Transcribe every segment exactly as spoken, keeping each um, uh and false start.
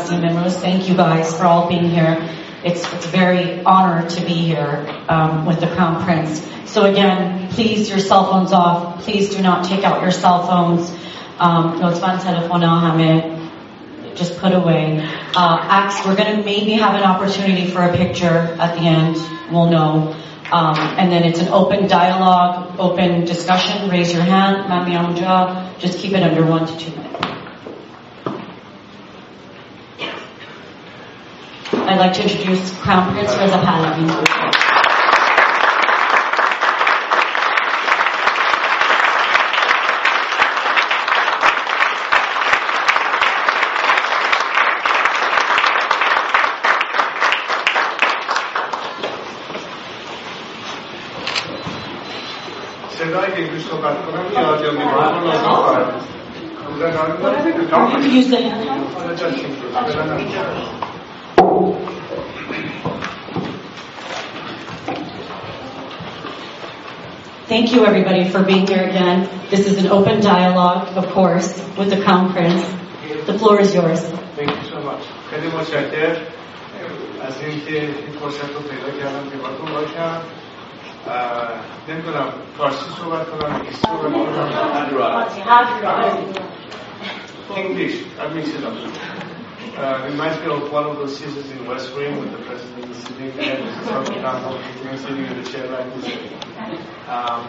هستیم امروز. Thank you guys for all being here. It's it's a very honor to be here um, with the Crown Prince. So again, please your cell phones off. Please do not take out your cell phones. Um, لطفاً تلفن‌ها همه just put away. Uh, Acts, we're going to maybe have an opportunity for a picture at the end. We'll know. Um, and then it's an open dialogue, open discussion. Raise your hand. Mami Amja. Just keep it under one to two minutes. I'd like to introduce Crown Prince Reza Pahlavi. صدایی که گوش صحبت کنم یاد یا میبارم رو لازم Thank you everybody for being here again. This is an open dialogue, of course, with the Crown Prince. The floor is yours. Thank you so much. خیلی متشکرم از اینکه این فرصت رو پیدا کردم که باهاتون باشم. نمیدونم فارسی صحبت کنم انگلیسی صحبت کنم English that makes it up uh, reminds me of one of those seasons in West Wing with the president sitting there and something down home sitting in the chair like this um,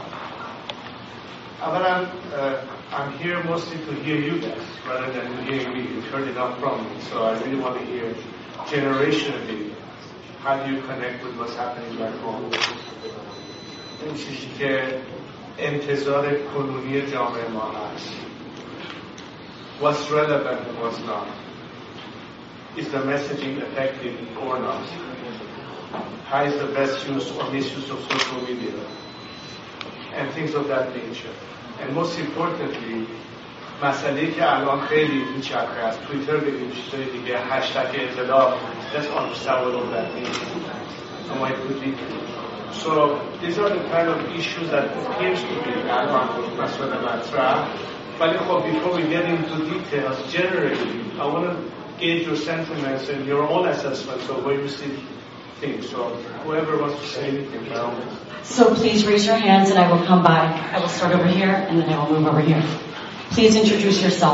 اولا uh, I'm here mostly to hear you guys rather than hearing me. You've heard enough from me, so I really want to hear generationally how do you connect with what's happening back home. این چیزی که انتظار کنونی جامعه ما هست. What's relevant and what's not. Is the messaging effective or not? How is the best use or misuse of social media? And things of that nature. And most importantly, مسئله که الان خیلی میچرخه از توییتر بگیم چیزای دیگه هشتگ اطلاع. Let's understand what all that means. And why it could be. So these are the kind of issues that appears to be الان مسئله مطرح. ولی خب before we get into details, generally, I want to gauge your sentiments and your own assessments of where you see things. So whoever wants to say anything, by all means. So please raise your hands and I will come by. I will start over here and then I will move over here. Please introduce yourself.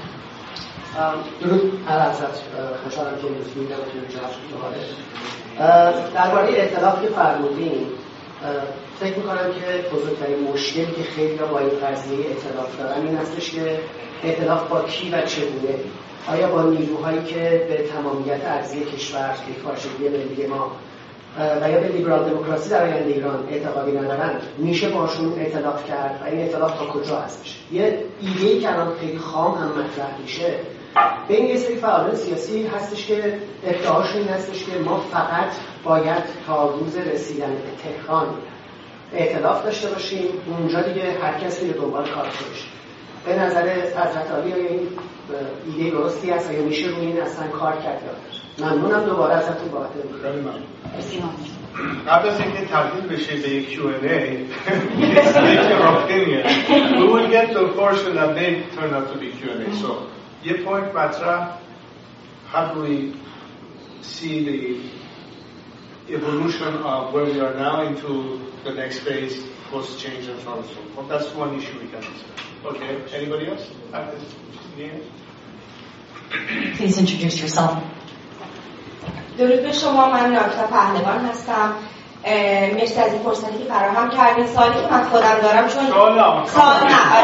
درود هر حضرت خوشحالم که امروز می‌بینم که جمع شده. درباره اطلاف که فرمودین فکر می‌کنم که بزرگترین مشکلی که خیلی‌ها با این قضیه اطلاف دارن این هستش که اطلاف با کی و چگونه. آیا با نیروهایی که به تمامیت ارضی کشور یک پارچگی ملی ما و یا به لیبرال دموکراسی در آینده ایران اعتقادی ندارند میشه باشون ائتلاف کرد و این ائتلاف تا کجا هستش؟ یه ایده‌ای که الان خیلی خام هم مطرح میشه بین یه سری فعالان سیاسی هستش که ادعاشون این هستش که ما فقط باید تا روز رسیدن به تهران ائتلاف داشته باشیم، اونجا دیگه هر کسی به دنبال کار خودش. به نظر حضرت عالی آیا این ایده درستی است یا میشه روی این اصلا کار کرد؟ ممنونم دوباره ازتون بابت خیلی ممنون. قبل از اینکه تبدیل بشه به یک کیو ان ای we will get to a portion that may turn out to be کیو ان ای. So یه پوینت مطرح how do we see the evolution of where we are now into the next phase post change and so on and so forth. That's one issue we can discuss. Okay, anybody else? Please introduce yourself. درود به شما، من ناکتا پهلوان هستم. مرسی از این فرصتی که فراهم کردین. سوالی که من خودم دارم چون سوالم سوال نه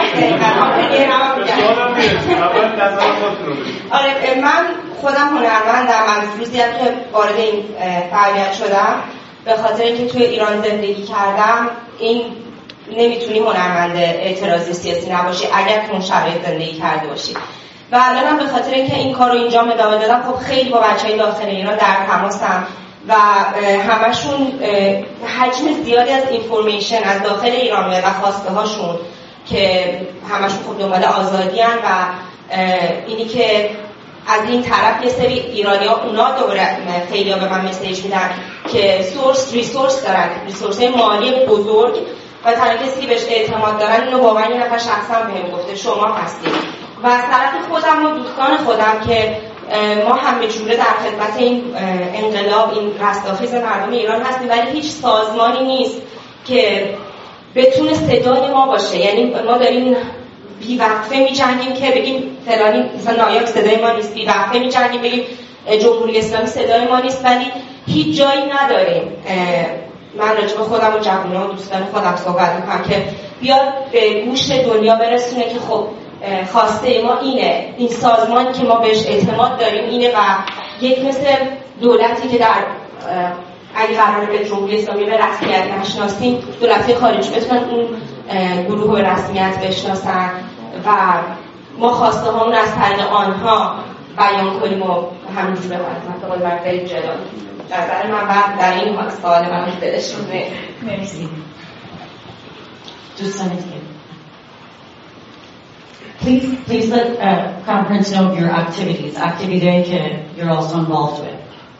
آره من خودم هنرمندم. از روزی که وارد این فعالیت شدم به خاطر اینکه توی ایران زندگی کردم این نمیتونی هنرمند اعتراضی سیاسی نباشی اگر تو اون شرایط زندگی کرده باشی. و الانم به خاطر اینکه این کارو اینجا ادامه دادم خب خیلی با بچهای داخل ایران در تماسم و همشون حجم زیادی از اینفورمیشن از داخل ایران و خواسته هاشون که همشون خب دنبال آزادی ان و اینی که از این طرف یه سری ایرانی‌ها اونا دوباره خیلی‌ها به من مسیج میدن که سورس ریسورس دارن، ریسورس مالی بزرگ و تنها کسی که بهش اعتماد دارن اینو واقعا یه نفر شخصا بهم گفته شما هستید. و از طرف خودم و دوستان خودم که ما همه جوره در خدمت این انقلاب، این رستاخیز مردم ایران هستیم، ولی هیچ سازمانی نیست که بتونه صدای ما باشه. یعنی ما داریم بی‌وقفه می‌جنگیم که بگیم فلانی مثلا نایاک صدای ما نیست، بی‌وقفه می‌جنگیم بگیم جمهوری اسلامی صدای ما نیست، ولی هیچ جایی نداریم. من راجع به خودم و جوانان و دوستان خودم صحبت می‌کنم که بیاد به گوش دنیا برسونه که خب خواسته ما اینه، این سازمانی که ما بهش اعتماد داریم اینه و یک مثل دولتی که در اگه قراره به جمهوری اسلامی به رسمیت نشناسیم، دولت خارجی بتونن اون گروه به رسمیت بشناسن و ما خواسته هامون از طریق آنها بیان کنیم و همینجور ببریم به قول مرد بریم جلو. نظر من بعد در این سوال من دلشونه. مرسی. دوستان دیگه. Please, please let uh, Crown Prince know of your activities, activities that you're also involved with.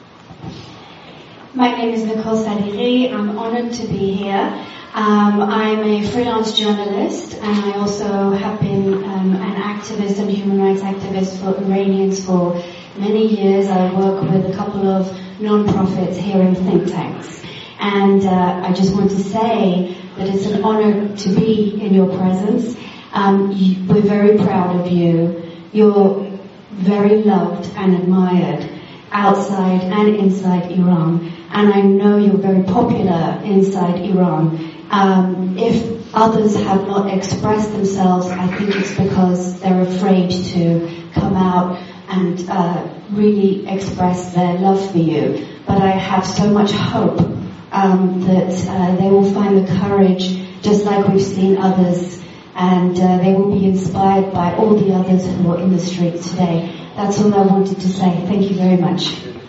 My name is Nicole Sadiqi. I'm honored to be here. Um, I'm a freelance journalist, and I also have been um, an activist and human rights activist for Iranians for many years. I work with a couple of non-profits here in think tanks. And uh, I just want to say that it's an honor to be in your presence. Um, you, we're very proud of you. You're very loved and admired outside and inside Iran. And I know you're very popular inside Iran. Um, if others have not expressed themselves, I think it's because they're afraid to come out and uh, really express their love for you. But I have so much hope um, that uh, they will find the courage, just like we've seen others, and uh, they will be inspired by all the others who are in the streets today. That's all I wanted to say. Thank you very much.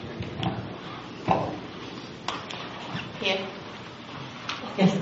Here. Yes.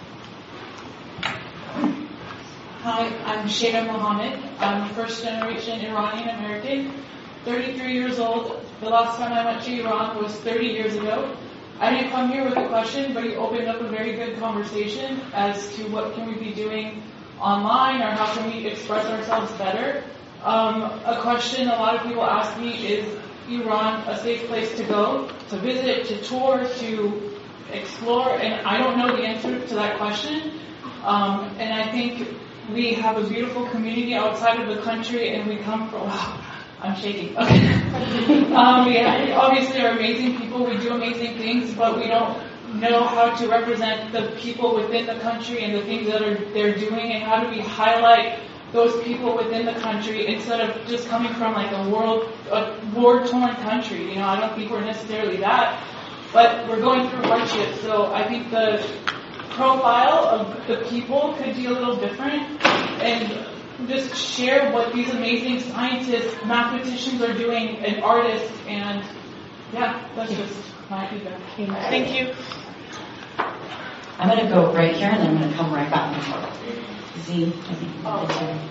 Hi, I'm Shayna Mohammed. I'm first generation Iranian American, thirty-three years old. The last time I went to Iran was thirty years ago. I didn't come here with a question, but you opened up a very good conversation as to what can we be doing online or how can we express ourselves better. Um, a question a lot of people ask me is Iran a safe place to go, to visit, to tour, to explore? And I don't know the answer to that question. Um, and I think we have a beautiful community outside of the country, and we come from, wow, I'm shaking. Okay. um, we obviously are amazing people, we do amazing things, but we don't know how to represent the people within the country and the things that are they're doing, and how do we highlight those people within the country instead of just coming from like a world, a war-torn country. You know, I don't think we're necessarily that, but we're going through hardship. So I think the profile of the people could be a little different, and just share what these amazing scientists, mathematicians are doing, and artists, and yeah, that's just my feedback. Thank you. I'm going to go right here, and then I'm going to come right back and forth. Z, I think. Oh.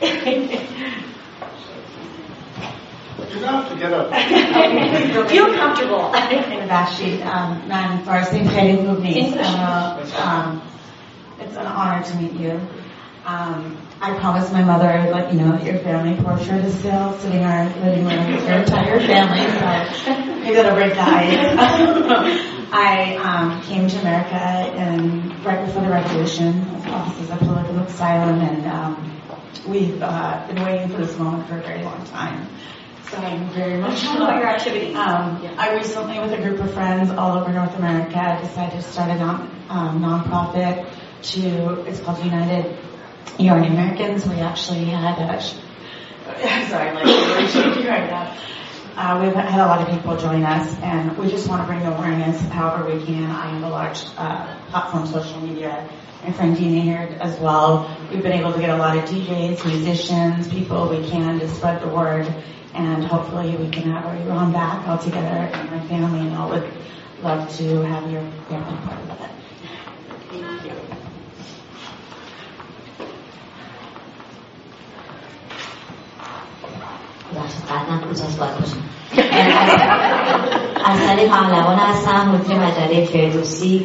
You don't have to get up. Feel comfortable. ببخشید من فارسی خیلی خوب نیست. Um, it's an honor to meet you. Um, I promised my mother I would let you know that your family portrait is still sitting in our living room with your entire family, so maybe that'll break the ice. I um, came to America in, right before the revolution as offices of political asylum, and um, we've uh, been waiting for this moment for a very long time. So I'm very much Tell me about your activities. Um, yeah. I recently, with a group of friends all over North America, decided to start a non, um, non-profit to, it's called United Iranian Americans. We actually had a, sorry, I'm like, we're shaking right now. Uh, we've had a lot of people join us, and we just want to bring awareness however we can. I have a large uh, platform, social media. My friend Dina here as well. We've been able to get a lot of D Js, musicians, people we can to spread the word, and hopefully we can have our Iran back all together, and my family and all would love to have your family part of it. Thank you. قطعا کوتاه باید باشم. اصلی پهلوان هستم، مدیر مجله فردوسی.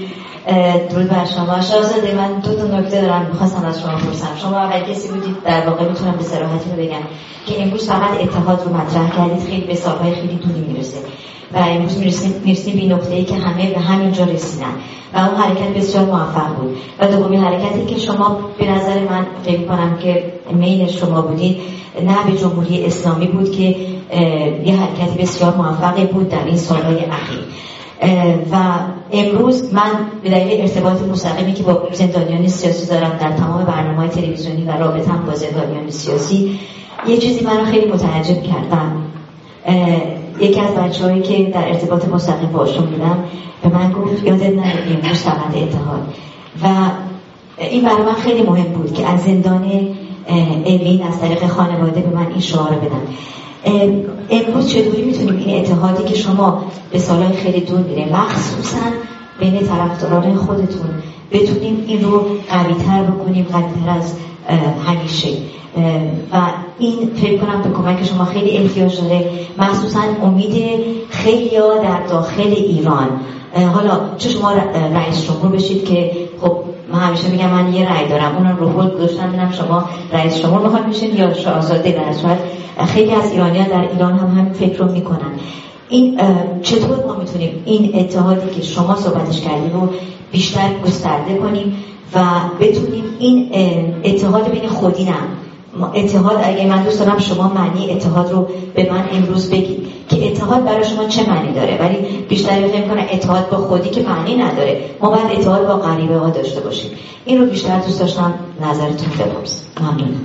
درود بر شما. شاهزاده، من دو تا نکته دارم می‌خواستم از شما بپرسم. شما اول کسی بودید در واقع میتونم به صراحتی رو بگم که امروز فقط اتحاد رو مطرح کردید، خیلی به سالهای خیلی طولی میرسه و امروز میرسیم میرسیم به نقطه‌ای که همه به همینجا رسیدن و اون حرکت بسیار موفق بود. و دومین حرکتی که شما به نظر من فکر می‌کنم که میل شما بودید نه به جمهوری اسلامی بود که یه حرکتی بسیار موفقی بود در این سالهای اخیر. و امروز من به دلیل ارتباط مستقیمی که با زندانیان سیاسی دارم در تمام برنامه‌های تلویزیونی و رابطه‌ام با زندانیان سیاسی، یه چیزی منو خیلی متعجب کردم. یکی از بچه‌هایی که در ارتباط مستقیم باشون بودم به من گفت یادت نره امروز فقط اتحاد. و این برای من خیلی مهم بود که از زندان اوین از طریق خانواده به من این شعار بدن. امروز چطوری میتونیم این اتحادی که شما به سالهای خیلی دور میره مخصوصا بین طرفداران خودتون بتونیم این رو قوی‌تر بکنیم، قوی‌تر از همیشه؟ و این فکر کنم به کمک شما خیلی احتیاج داره، مخصوصا امید خیلی‌ها در داخل ایران. حالا چه شما رئیس جمهور بشید که خب من همیشه میگم من یه رأی دارم، اونم رو هول گذاشتم ببینم شما رئیس جمهور میخواید بشین یا شاهزاده. در صورت خیلی از ایرانیان در ایران هم همین فکر رو میکنن. این چطور ما میتونیم این اتحادی که شما صحبتش کردید رو بیشتر گسترده کنیم و بتونیم این اتحاد بین خودی نه اتحاد، اگه من دوست دارم شما معنی اتحاد رو به من امروز بگید که اتحاد برای شما چه معنی داره، ولی بیشتر فکر کنم اتحاد با خودی که معنی نداره، ما باید اتحاد با غریبه ها داشته باشیم. این رو بیشتر دوست داشتم نظرتون بپرسم. ممنونم.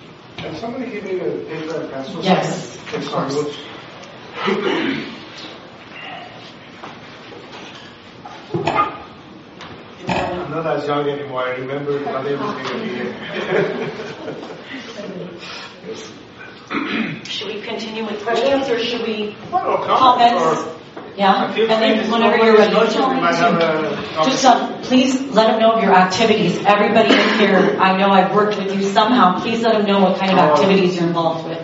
Yes. I'm not as young anymore. I remember when I was going to be here. Should we continue with questions or should we Well, comments? Or, Yeah, and then whenever you're ready, just um, please let them know of your activities. Everybody in here, I know I've worked with you somehow. Please let them know what kind of activities you're involved with.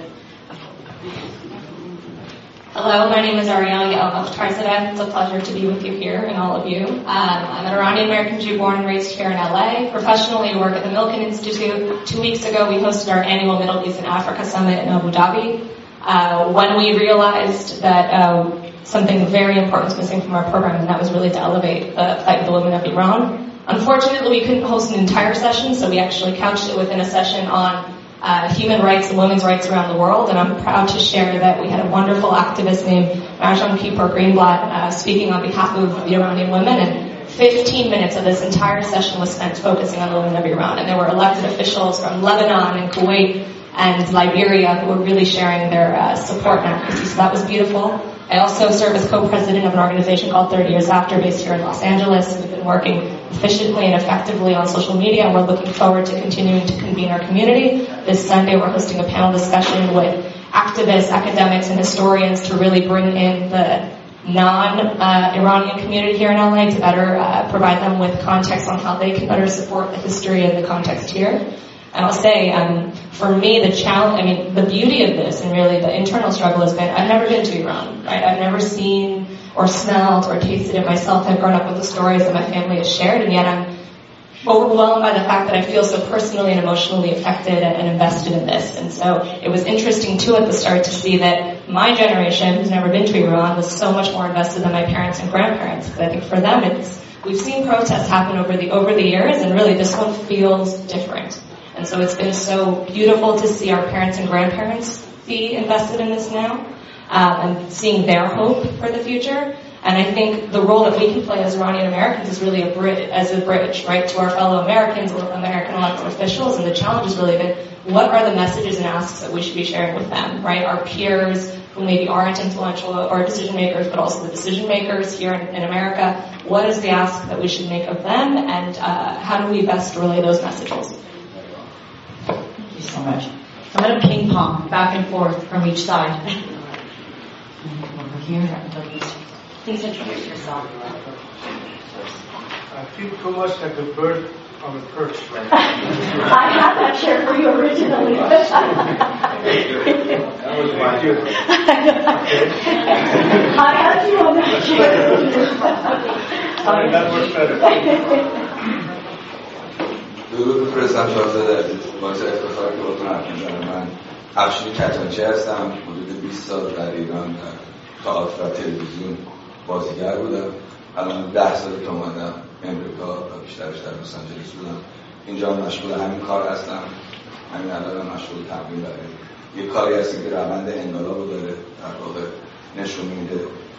Hello, my name is Ariel Yelmov Tarzadeh. It's a pleasure to be with you here and all of you. Um, I'm an Iranian-American Jew born and raised here in L A. Professionally, I work at the Milken Institute. Two weeks ago, we hosted our annual Middle East and Africa Summit in Abu Dhabi. Uh, when we realized that uh, something very important was missing from our program, and that was really to elevate the plight of the women of Iran. Unfortunately, we couldn't host an entire session, so we actually couched it within a session on Uh, human rights and women's rights around the world, and I'm proud to share that we had a wonderful activist named Marjam Kippur Greenblatt uh, speaking on behalf of the Iranian women, and fifteen minutes of this entire session was spent focusing on the women of Iran, and there were elected officials from Lebanon and Kuwait and Liberia who were really sharing their uh, support and advocacy, so that was beautiful. I also serve as co-president of an organization called thirty years after, based here in Los Angeles. We've been working efficiently and effectively on social media, and we're looking forward to continuing to convene our community. This Sunday, we're hosting a panel discussion with activists, academics, and historians to really bring in the non-Iranian uh, community here in L A to better uh, provide them with context on how they can better support the history and the context here. And I'll say, um, for me, the challenge, I mean, the beauty of this and really the internal struggle has been, I've never been to Iran, right? I've never seen or smelled or tasted it myself. I've grown up with the stories that my family has shared, and yet I'm overwhelmed by the fact that I feel so personally and emotionally affected and, and invested in this. And so it was interesting, too, at the start to see that my generation, who's never been to Iran, was so much more invested than my parents and grandparents. Because I think for them, it's, we've seen protests happen over the, over the years, and really this one feels different. And so it's been so beautiful to see our parents and grandparents be invested in this now, um, and seeing their hope for the future. And I think the role that we can play as Iranian Americans is really a bridge, as a bridge, right, to our fellow Americans, American elected officials. And the challenge has really been, what are the messages and asks that we should be sharing with them, right? Our peers who maybe aren't influential or decision makers, but also the decision makers here in, in America. What is the ask that we should make of them, and uh, how do we best relay those messages? Thank you so much. I'm going to ping pong back and forth from each side. Over here. Please introduce yourself. I feel too much like a bird on a perch right now. I had that chair for you originally. That was my idea. I had you on that chair. Sorry, that works better. درود بفرستم شاهزاده عزیز. باعث افتخار که باتون حرف میزنم. من افشین کتانچی هستم. حدود بیست سال در ایران تئاتر و تلویزیون بازیگر بودم. الان ده سال که اومدم امریکا و بیشترش در لس آنجلس بودم. اینجا مشغول همین کار هستم. همین الان مشغول تمرین برای یه کاری هستیم که روند انقلاب رو داره در واقع نشون میده.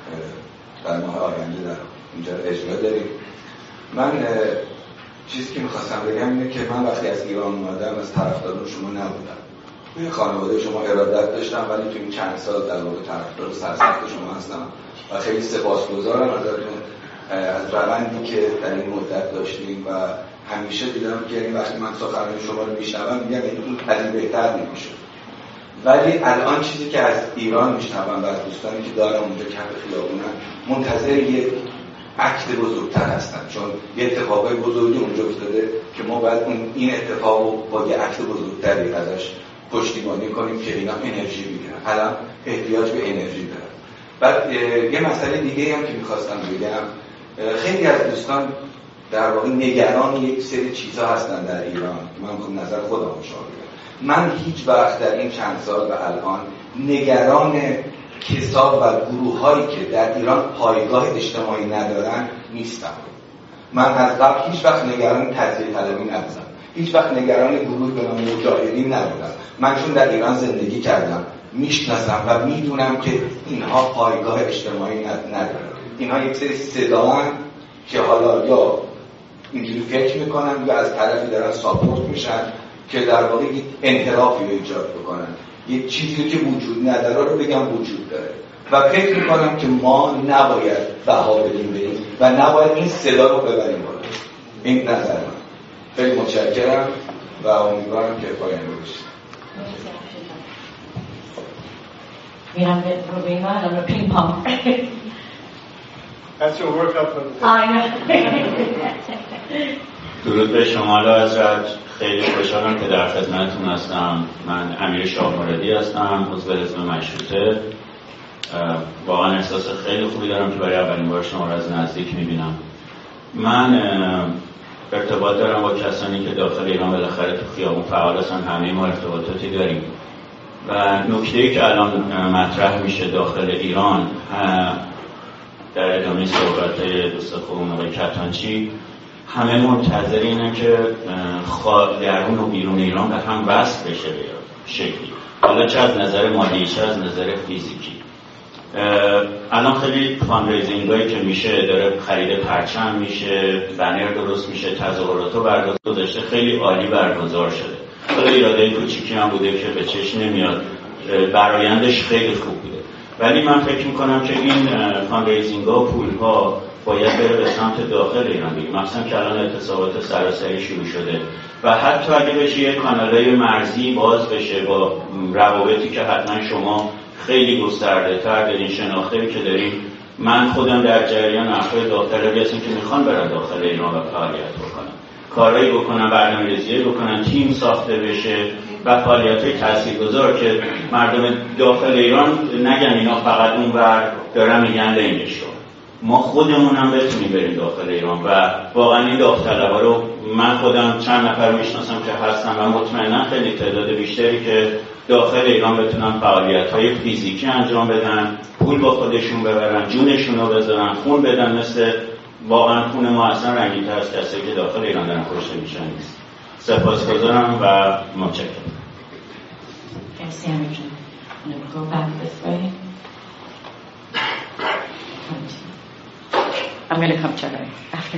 در ماه آینده در اینجا اجرا داریم. من چیزی که میخواستم بگم اینه که من وقتی از ایران اومدم از طرفداران شما نبودم. توی خانواده شما ارادت داشتم، ولی توی این چند سال در واقع طرفدار سرسخت شما هستم و خیلی سپاسگزارم ازتون از روندی که در این مدت داشتیم و همیشه دیدم که این وقتی من سخنرانی شما رو میشنوم میگم این از این بهتر نمیشد. ولی الان چیزی که از ایران میشنوم و از دوستانی که دارم اونجا کف خیابونن منتظر یه عکت بزرگتر هستن، چون یه اتفاقای بزرگی اونجا افتاده که ما باید اون این اتفاق رو با یه عکت بزرگتری ازش پشتیبانی کنیم که اینا انرژی بگیرن. الان احتیاج به انرژی دارن. بعد یه مسئله دیگه هم که میخواستم بگم، خیلی از دوستان در واقع نگران یک سری چیزها هستن در ایران. من میخوام نظر خودم رو شما بگم. من هیچ وقت در این چند سال و الان نگران کساب و گروه هایی که در ایران پایگاه اجتماعی ندارن نیستم. من از قبل هیچ وقت نگران تجزیه طلبی نبودم. هیچ وقت نگران گروه به نام مجاهدین نبودم. من چون در ایران زندگی کردم میشناسم و میدونم که اینها پایگاه اجتماعی ندارن. اینها یک سری صداان که حالا یا اینجوری فکر میکنن یا از طرفی دارن ساپورت میشن که در واقع یک انحرافی رو ایجاد بکنن. یک چیزی که وجود نداره رو بگم وجود داره و فکر میکنم که ما نباید بها بدیم بریم و نباید این صدا رو ببریم بالا. این نظر من. خیلی متشکرم و امیدوارم که پاینده باشید. میرم به روبینا الان رو پینگ پونگ. That's your workout for the day. I know. درود به شما حضرت. خیلی خوشحالم که در خدمتتون هستم. من امیر شاه مرادی هستم، عضو حزب مشروطه. واقعا احساس خیلی خوبی دارم که برای اولین بار شما رو از نزدیک میبینم. من ارتباط دارم با کسانی که داخل ایران بالاخره تو خیابون فعال هستن. همه ما ارتباطاتی داریم و نکته‌ای که الان مطرح میشه داخل ایران در ادامه صحبت‌های دوست خوبم آقای کتانچی، همه منتظر اینه که درون و بیرون ایران به هم وصل بشه به شکلی، حالا چه از نظر مالی چه از نظر فیزیکی. الان خیلی فاندریزینگایی که میشه، داره خرید پرچم میشه، بنر درست میشه، تظاهرات رو برگزار داشته، خیلی عالی برگزار شده. حالا ایراده کوچیکی هم بوده که به چشم نمیاد، برایندش خیلی خوب بوده. ولی من فکر میکنم که این فاندریزینگ‌ها و پول‌ها باید بره به سمت داخل ایران بگیم، مثلا که الان اعتصابات سراسری شروع شده و حتی اگه بشه یک کانالای مرزی باز بشه با روابطی که حتما شما خیلی گسترده تر دارین، شناخته که دارین. من خودم در جریان افراد داوطلبی هستم که میخوان برن داخل ایران و فعالیت بکنن، کارهایی بکنن، برنامه‌ریزی بکنن، تیم ساخته بشه و فعالیت‌های تاثیرگذار که مردم داخل ایران نگن اینا فقط اونور دارن میگن لنگش. ما خودمون هم بتونیم بریم داخل ایران و واقعا این داوطلبا رو من خودم چند نفر میشناسم که هستن و مطمئنا خیلی تعداد بیشتری که داخل ایران بتونن فعالیت‌های فیزیکی انجام بدن، پول با خودشون ببرن، جونشون رو بذارن، خون بدن. مثل واقعا خون ما اصلا رنگین‌تر از کسایی که داخل ایران دارن کشته میشن نیست. سپاسگزارم و متشکرم. Merci, Amir. I'm going to go back this way. I'm going to come check it after.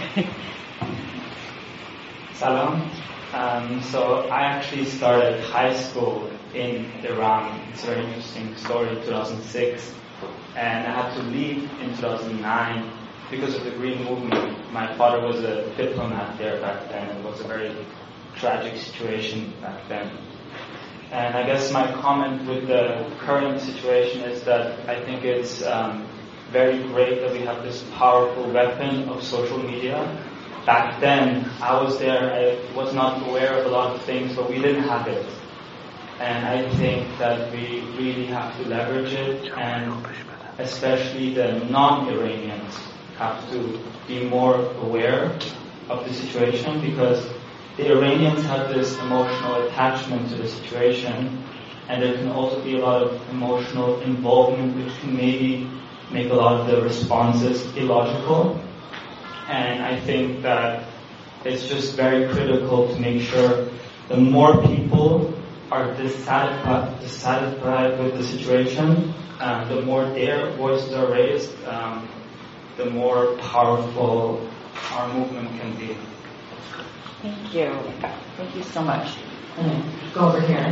Salam. Um, so I actually started high school in Iran. It's a very interesting story, two thousand six. And I had to leave in two thousand nine because of the Green Movement. My father was a diplomat there back then. It was a very tragic situation back then. And I guess my comment with the current situation is that I think it's um, very great that we have this powerful weapon of social media. Back then, I was there, I was not aware of a lot of things, but we didn't have it. And I think that we really have to leverage it, and especially the non-Iranians have to be more aware of the situation, because the Iranians have this emotional attachment to the situation, and there can also be a lot of emotional involvement which can maybe make a lot of the responses illogical. And I think that it's just very critical to make sure the more people are dissatisfied, dissatisfied with the situation, um, the more their voices are raised, um, the more powerful our movement can be. Thank you. Thank you so much. Mm, go over here.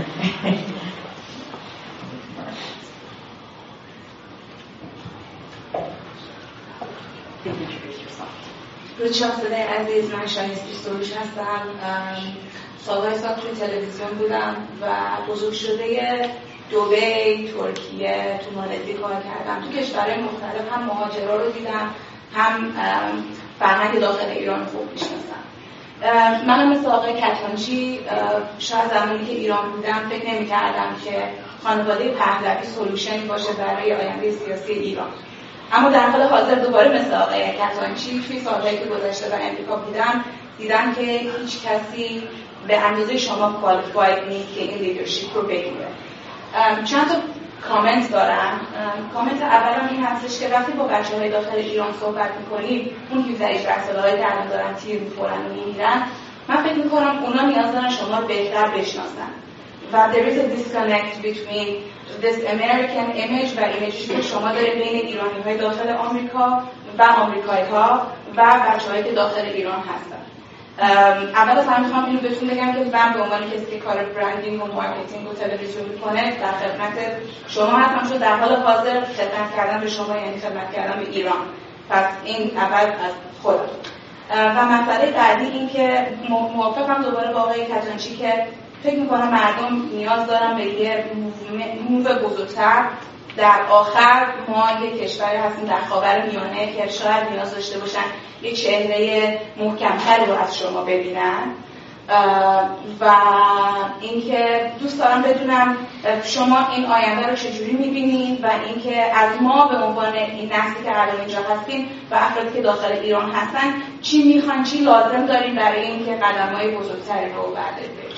Please introduce yourself. روزشناسه عزیز، من شایسته سروش هستم. سالهای سال توی تلویزیون بودم و بزرگ شده دبی، ترکیه، تو مالزی کار کردم. تو کشورهای مختلف هم مهاجرا رو دیدم، هم فرهنگ داخل ایران خوب میشناسم. منم مثل آقای کتانچی شاید زمانی که ایران بودم فکر نمی کردم که خانواده پهلوی سولوشن باشه برای آینده سیاسی ایران. اما در حال حاضر دوباره مثل آقای کتانچی توی سالهایی که گذشته در امریکا بودم دیدم که هیچ کسی به اندازه شما کوالیفاید نیست که این لیدرشپ رو بگیره. چند تا کامنت دارم. کامنت اولم این هستش که وقتی با بچه‌های داخل ایران صحبت می‌کنیم، اون هجده هجده ساله‌ای که الان دارن تیر می‌خورن و می‌میرن، من فکر می‌کنم اونا نیاز دارن شما رو بهتر بشناسن. و there is a disconnect between this American image و ایمیجی که شما داره بین ایرانی‌های داخل آمریکا و آمریکایی‌ها و بچه‌هایی که داخل ایران هستن. اول از همه میخوام اینو بهتون بگم که من به عنوان کسی که کار برندینگ و مارکتینگ و تلویزیون میکنه در خدمت شما هستم، چون در حال حاضر خدمت کردن به شما یعنی خدمت کردن به ایران. پس این اول از خودم. و مسئله بعدی این که موافقم دوباره با آقای کتانچی که فکر میکنم مردم نیاز دارن به یه موو بزرگتر. در آخر ما یک کشوری هستیم در خاورمیانه که شاید نیاز داشته باشن یک چهره محکم‌تری رو از شما ببینن. و اینکه دوست دارم بدونم شما این آینده رو چجوری می‌بینید و اینکه از ما به عنوان این نسلی که الان اینجا هستیم و افرادی که داخل ایران هستن چی میخوان، چی لازم داریم برای اینکه قدم‌های بزرگتری رو برداریم.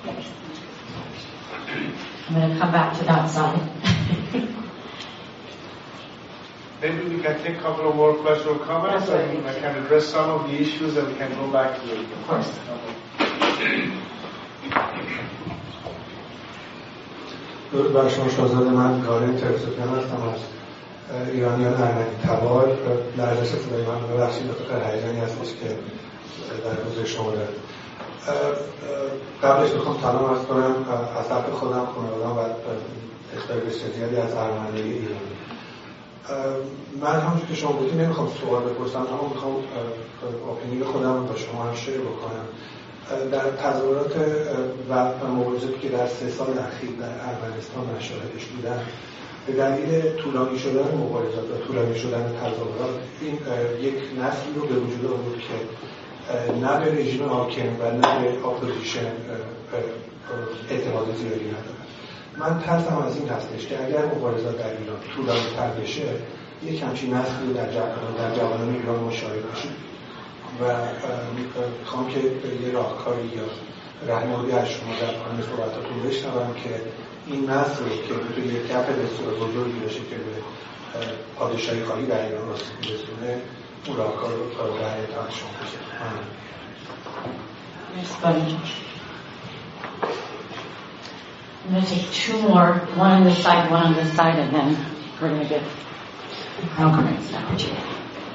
I'm going to come back to that side. Maybe we can take a couple of more questions or comments, and I can address some of the issues, and we can go back to it. Of course. درود بر شما شاهزاده. من گارین ترسوتیان هستم از ایرانیان ارمنی تبار. لرزش صدای من ببخشید، بخاطر هیجانی هستش که در حضور شما دارم. قبلش میخوام سلام عرض کنم از طرف خودم، خانواده‌ام و اختیار بسیار زیادی از ارمنی ایرانی. من همونجور که شما بودید نمیخوام سوال بپرسم، اما میخوام اپینیون خودم با شما هم شیر بکنم. در تظاهرات و مبارزاتی که در سه سال اخیر در ارمنستان من شاهدش بودم، به دلیل طولانی شدن مبارزات و طولانی شدن تظاهرات این یک نسلی رو به وجود آورد که نه به رژیم حاکم و نه به اپوزیشن اعتماد زیادی ندارد. من ترسم از این هستش که اگر مبارزات در ایران طولانی تر بشه، یک همچین نسلی در جوانان در جوانان ایران مشاهده بشیم و میخوام که یه راهکاری یا راهنمایی از شما در پایان صحبتاتون بشنوم که این نسل که توی یک گپ بسیار بزرگی باشه که به پادشاهی خواهی در ایران آسیب برسونه، اون راهکار رو در حیات از شما بشنوم. I'm going to take two more, one on this side, one on this side, and then we're going to get Congress opportunity.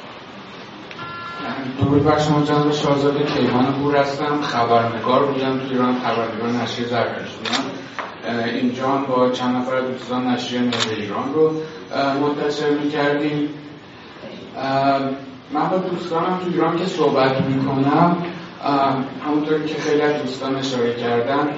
درود بر شما جناب شاهزاده. کیوان پور هستم، خبرنگار بودم تو ایران، خبرنگار نشریه زرگرش بودم. اینجا هم با چند نفر دوستان نشریه نور ایران رو منتشر می‌کردیم. من با دوستانم تو ایران که صحبت می‌کنم، همونطوری که خیلی از دوستان اشاره کردن،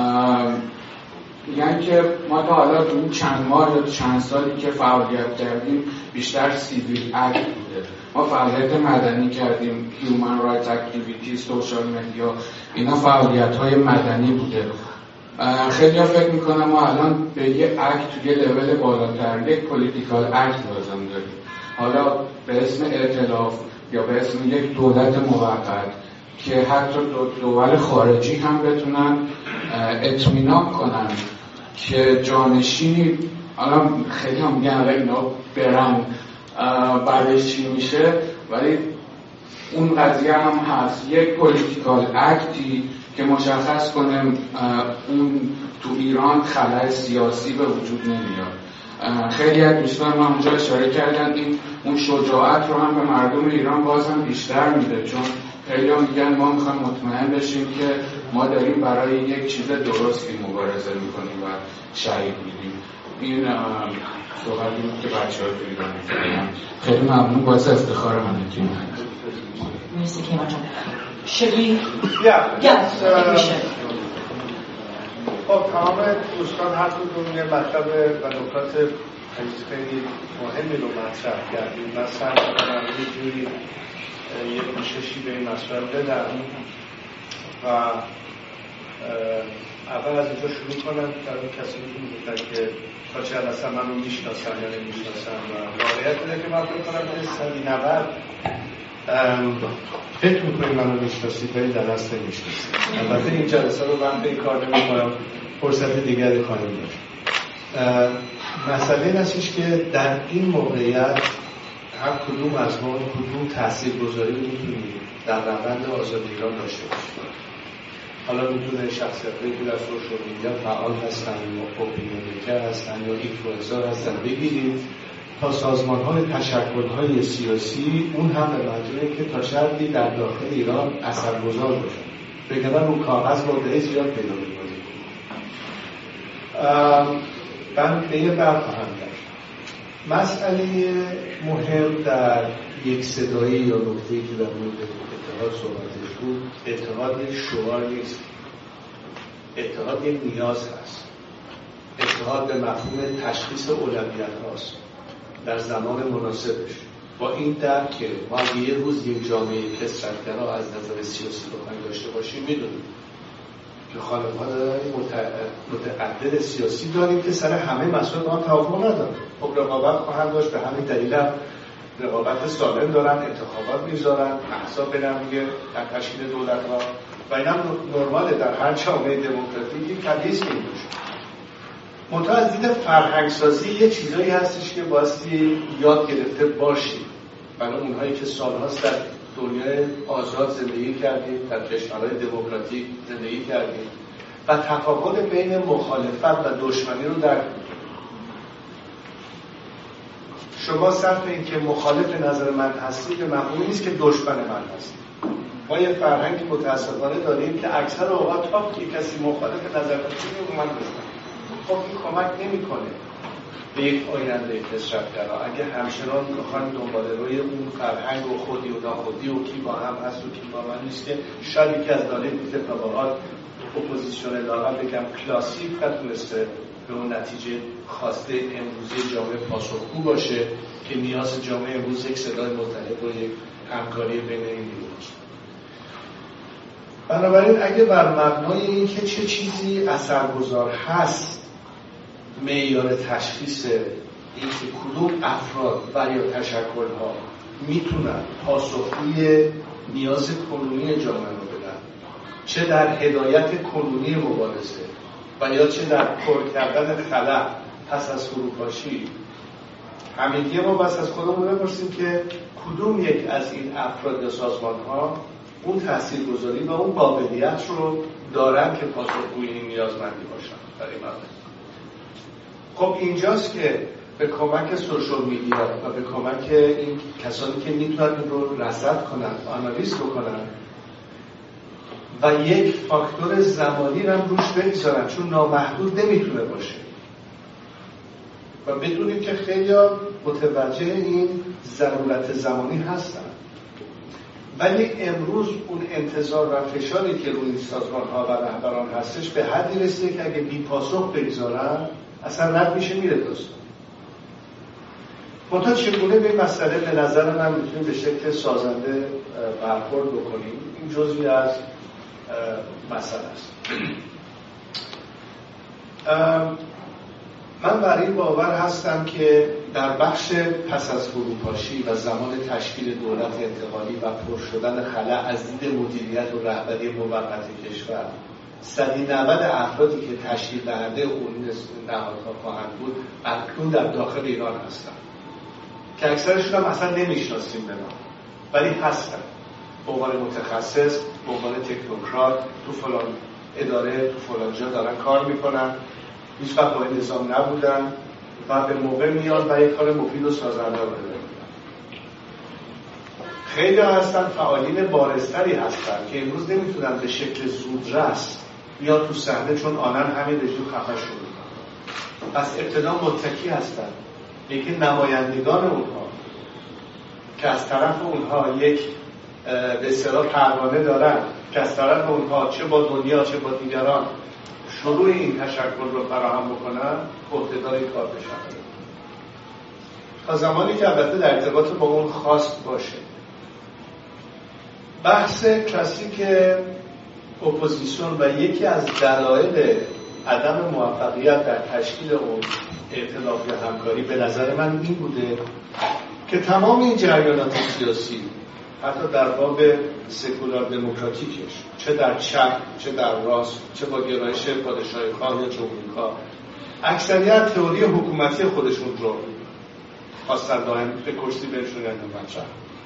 میگن که ما تا حالا تو این چند ماه یا چند سالی که فعالیت کردیم بیشتر سیویل اکت بوده. ما فعالیت مدنی کردیم، هیومن رایتس اکتیویتی، سوشال مدیا، اینا فعالیت های مدنی بوده. خیلی ها فکر میکنم ما الان به یه اکت توی لول بالاتر، یک پولیتیکال اکت لازم داریم. حالا به اسم ائتلاف یا به اسم یک دولت موقت که حتی دول خارجی هم بتونن اطمینان کنن که جانشینی، الان خیلی هم میگن اینا برن بعدش چی میشه، ولی اون قضیه هم هست، یک پولیتیکال اکتی که مشخص کنه اون تو ایران خلأ سیاسی به وجود نمیاد. خیلی از دوستان ما اونجا اشاره کردن این اون شجاعت رو هم به مردم ایران باز هم بیشتر میده، چون خیلی هم میگن ما میخوایم مطمئن بشیم که ما داریم برای یک چیز درستی مبارزه میکنیم و شهید میدیم. این صحبتی بود که بچه ها تو ایران میکنیم. خیلی ممنون، باعث افتخار من تیم. Mister Kimajon, should we? Yeah. Yes, I think we should. خب تمام دوستان هر کدوم یه مطلب و نکات خیلی مهمی رو مطرح کردیم. من سعی کردم یه جوری یه کوششی به این مسئله بدم و اول از اینجا شروع کنم در اون کسی می‌دونن که تا چه حد اصلا منو میشناسن یا نمیشناسن و واقعیت اینه که من فکر کنم که صد و نود فکر میکنید منو میشناسید ولی در اصل نمیشناسید. البته این جلسه رو من به این کار نمی‌کنم، فرصت دیگری خواهیم داشت. مسئله این هستش که در این موقعیت هر کدوم از ما کدوم تاثیرگذاری رو میتونیم در روند آزادی ایران داشته باشیم. حالا میتونه شخصیتایی که در سوشال میدیا فعال هستن یا اپینیون میکر هستن یا اینفلوئنسر هستن بگیرید تا سازمان‌های تشکل‌های سیاسی، اون هم به معنی که تا شرطی در داخل ایران اثرگذار باشن. بگم رو کاغذ واقعی زیاد پیدا می‌کنید. من به یه برخواهم داشت. مسئله مهم در یک صدایی یا نکته‌ای که در مورد اتحاد صحبتش بود، اتحاد شعار نیست. اتحاد یک نیاز هست. اتحاد به مفهوم تشخیص اولویت هاست در زمان مناسبش. با این درک که ما یه روز یک جامعه کثرت‌گرا از نظر سیاسی بخوایم داشته باشیم، میدونیم که خانواده متعدد سیاسی داریم که سر همه مسائل با هم توافق ندارن. خب رقابت خواهند داشت، به همین دلیل هم رقابت سالم دارن، انتخابات میذارن، احزاب بین هم دیگه در تشکیل دولت‌ها و این هم نرماله در هر جامعه دموکراتیکی طبیعی است که این باشه. منتها از دید فرهنگسازی یه چیزایی هستش که بایستی یاد گرفته باشیم. برای اونهایی که سالهاست در دنیای آزاد زندگی کردیم، در کشورهای دموکراتیک زندگی کردیم و تفاوت بین مخالفت و دشمنی رو درک کنیم. شما صرف این که مخالف نظر من هستید به معنی نیست که دشمن من هستید. ما یه فرهنگی متاسفانه داریم که اکثر اوقات تا که کسی مخالف نظر من من دشمن. خب این کمک نمی‌کنه به یک آینده کثرت‌گرا. اگه همچنان بخوایم دنبال روی اون فرهنگ و خودی و ناخودی و کی با هم هست و کی با من نیست که شاید یکی از دلیل اتفاقات اپوزیسیون لاغر بگم کلاسیک نتونسته به اون نتیجه خواسته امروزی جامعه پاسخگو باشه که نیاز جامعه امروز یک صدای متحد و یک همکاری بین این نیروست. بنابراین اگه بر مبنای این که چه چیزی اثرگذار هست معیار تشخیص این که کدوم افراد و یا تشکل‌ها میتونن پاسخگوی نیاز کنونی جامعه رو بدن، چه در هدایت کنونی مبارزه و یا چه در پر کردن خلأ پس از فروپاشی، همگی ما بس از خودمون بپرسیم که کدوم یک از این افراد یا سازمان‌ها اون تاثیرگذاری و اون قابلیت رو دارن که پاسخگوی این نیازمندی باشن در این مورد. خب اینجاست که به کمک سوشال میدیا و به کمک این کسانی که میتونن این رو رصد کنن، آنالیز بکنن و یک فاکتور زمانی رو روش بگذارن، چون نامحدود نمیتونه باشه و بدونیم که خیلی متوجه این ضرورت زمانی هستن. ولی امروز اون انتظار و فشاری که روی سازمان‌ها و رهبران هستش به حدی رسیده که اگه بی پاسخ بگذارن اصلا رد میشه میره دوست. منتها چگونه به این مسئله به نظر من میتونیم به شکل سازنده برخورد بکنیم؟ این جزئی از مسئله است. من برای این باور هستم که در بخش پس از فروپاشی و زمان تشکیل دولت انتقالی و پر شدن خلا از دید مدیریت و رهبری موقت کشور، صد و نود افرادی که تشکیل دهنده اون نهادها خواهند بود اکنون در داخل ایران هستند که اکثرشون هم اصلا نمیشناسیم به نام، ولی هستن به عنوان متخصص، به عنوان تکنوکرات تو فلان اداره تو فلان جا دارن کار میکنن، هیچ وقت با این نظام نبودن و به موقع میاد و یک کار مفید و سازنده رو میکنن. خیلی هستن فعالین بارزتری هستن که امروز نمیتونن به شکل زودرس بیاد تو صحنه چون آنن همین رژیم خفه شده. پس ابتدا متکی هستن یکی نمایندگان اونها که از طرف اونها یک به اصطلاح پروانه دارن که از طرف اونها چه با دنیا چه با دیگران شروع این تشکل رو فراهم بکنن عهدهدار این کار بشن تا زمانی که البته در ارتباط با اون خواست باشه. بحث کلاسیک اپوزیسیون و یکی از دلایل عدم موفقیت در تشکیل اون ائتلاف یا همکاری به نظر من این بوده که تمام این جریانات سیاسی حتی در باب سکولار دموکراتیکش چه در چپ چه در راست چه با گرایش پادشاهی خواه یا جمهوری خواه اکثریت تئوری حکومتی خودشون رو خواستن دائم به کرسی برسونن مطرح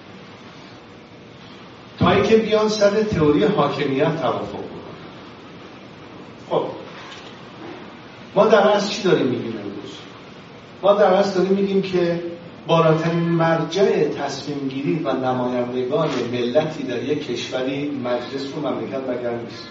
تا اینکه بیان سر تئوری حاکمیت توافق بکنن. خب ما در اصل چی داریم میگیم امروز؟ ما در اصل داریم میگیم که بالاترین مرجع تصمیم گیری و نمایندگان ملتی در یک کشوری مجلس و مملکت مگر نیست.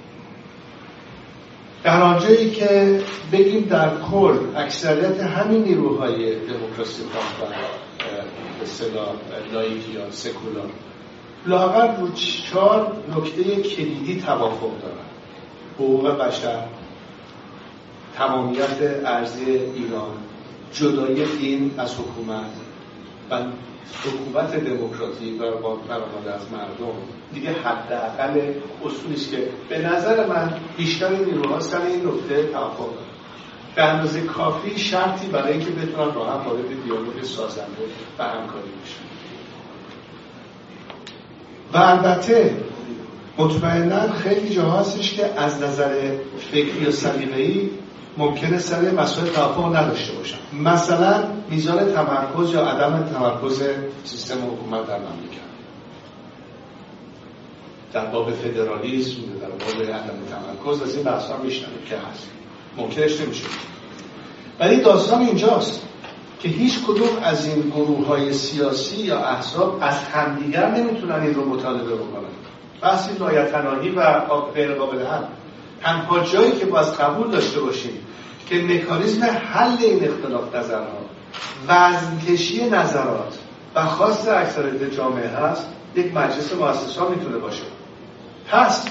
در آنجایی که بگیم در کل اکثریت همین نیروهای دموکراسی خواه و به اصطلاح لاییک یا سکولار لااقل رو چهار نکته کلیدی توافق دارن: حقوق بشر، تمامیت ارضی ایران، جدایی دین از حکومت و حکومت دموکراتیک و برآمده از مردم. دیگه حداقل اصولی است که به نظر من بیشتر نیروها سر این نکته توافق دارن. به اندازه کافی شرطی برای اینکه بتونن با هم وارد دیالوگ سازنده و همکاری بشن. و البته مطمئنا خیلی جاها هستش که از نظر فکری و سلیقه‌ای ممکنه سر مسائل توافق نداشته باشن، مثلا میزان تمرکز یا عدم تمرکز سیستم حکومت در مملکت، در باب فدرالیسم، در باب عدم تمرکز، از این بحث ها میشنویم که هست، ممکنش نمیشه. ولی داستان اینجاست که هیچ کدوم از این گروه های سیاسی یا احزاب از همدیگر نمیتونن این رو مطالبه بکنن. بحثی لایتناهی و غیر قابل حل. تنها جایی که باید قبول داشته باشیم که مکانیزم حل این اختلاف نظرها، وزنکشی نظرات و خواست اکثریت جامعه هست، یک مجلس مؤسسا میتونه باشه. پس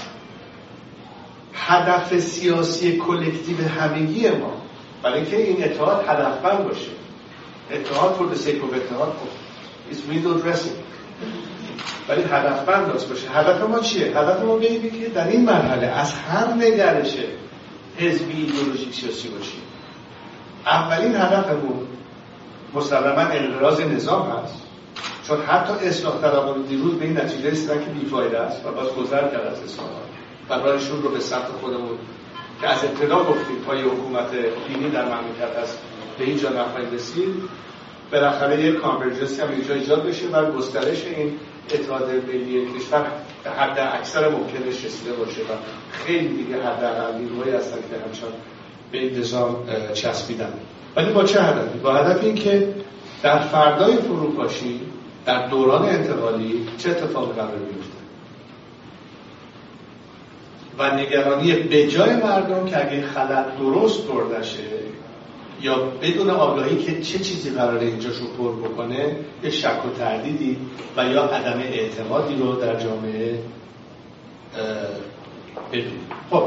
هدف سیاسی کلکتیو همگی ما برای اینکه این اتحاد هدفمند باشه، اتحاد for the sake of اتحاد is window dressing، ولی هدفمند باشه. هدف ما چیه؟ هدف ما بگیم که در این مرحله از هر نگرش حزبی ایدئولوژیک سیاسی باشیم. اولین هدفمون مسلماً انقراض نظام هست، چون حتی اصلاح طلبان دیروز به این نتیجه رسیدن که بیفایده است و باز گذر کرد از اصلاحات و راهشون رو به سمت خودمون که از ابتدا گفتیم پای حکومت دینی در مملکت است به اینجا نخواهید رسید. بالاخره یک کانورجنسی هم اینجا ایجاد بشه و گسترش این اتحاد ملی کشور به حد اکثر ممکنش رسیده باشه و خیلی دیگه حداقل نیروهایی هستن که همچنان به این نظام چسبیدن. ولی با چه هدفی؟ با هدف این که در فردای فروپاشی در دوران انتقالی چه اتفاقی قرار بیفته و نگرانی به جای مردم که اگه خلأ درست پر نشه یا بدون آگاهی که چه چیزی قراره اینجاشو پر بکنه، یه شک و تردیدی و یا عدم اعتمادی رو در جامعه ببینیم. خب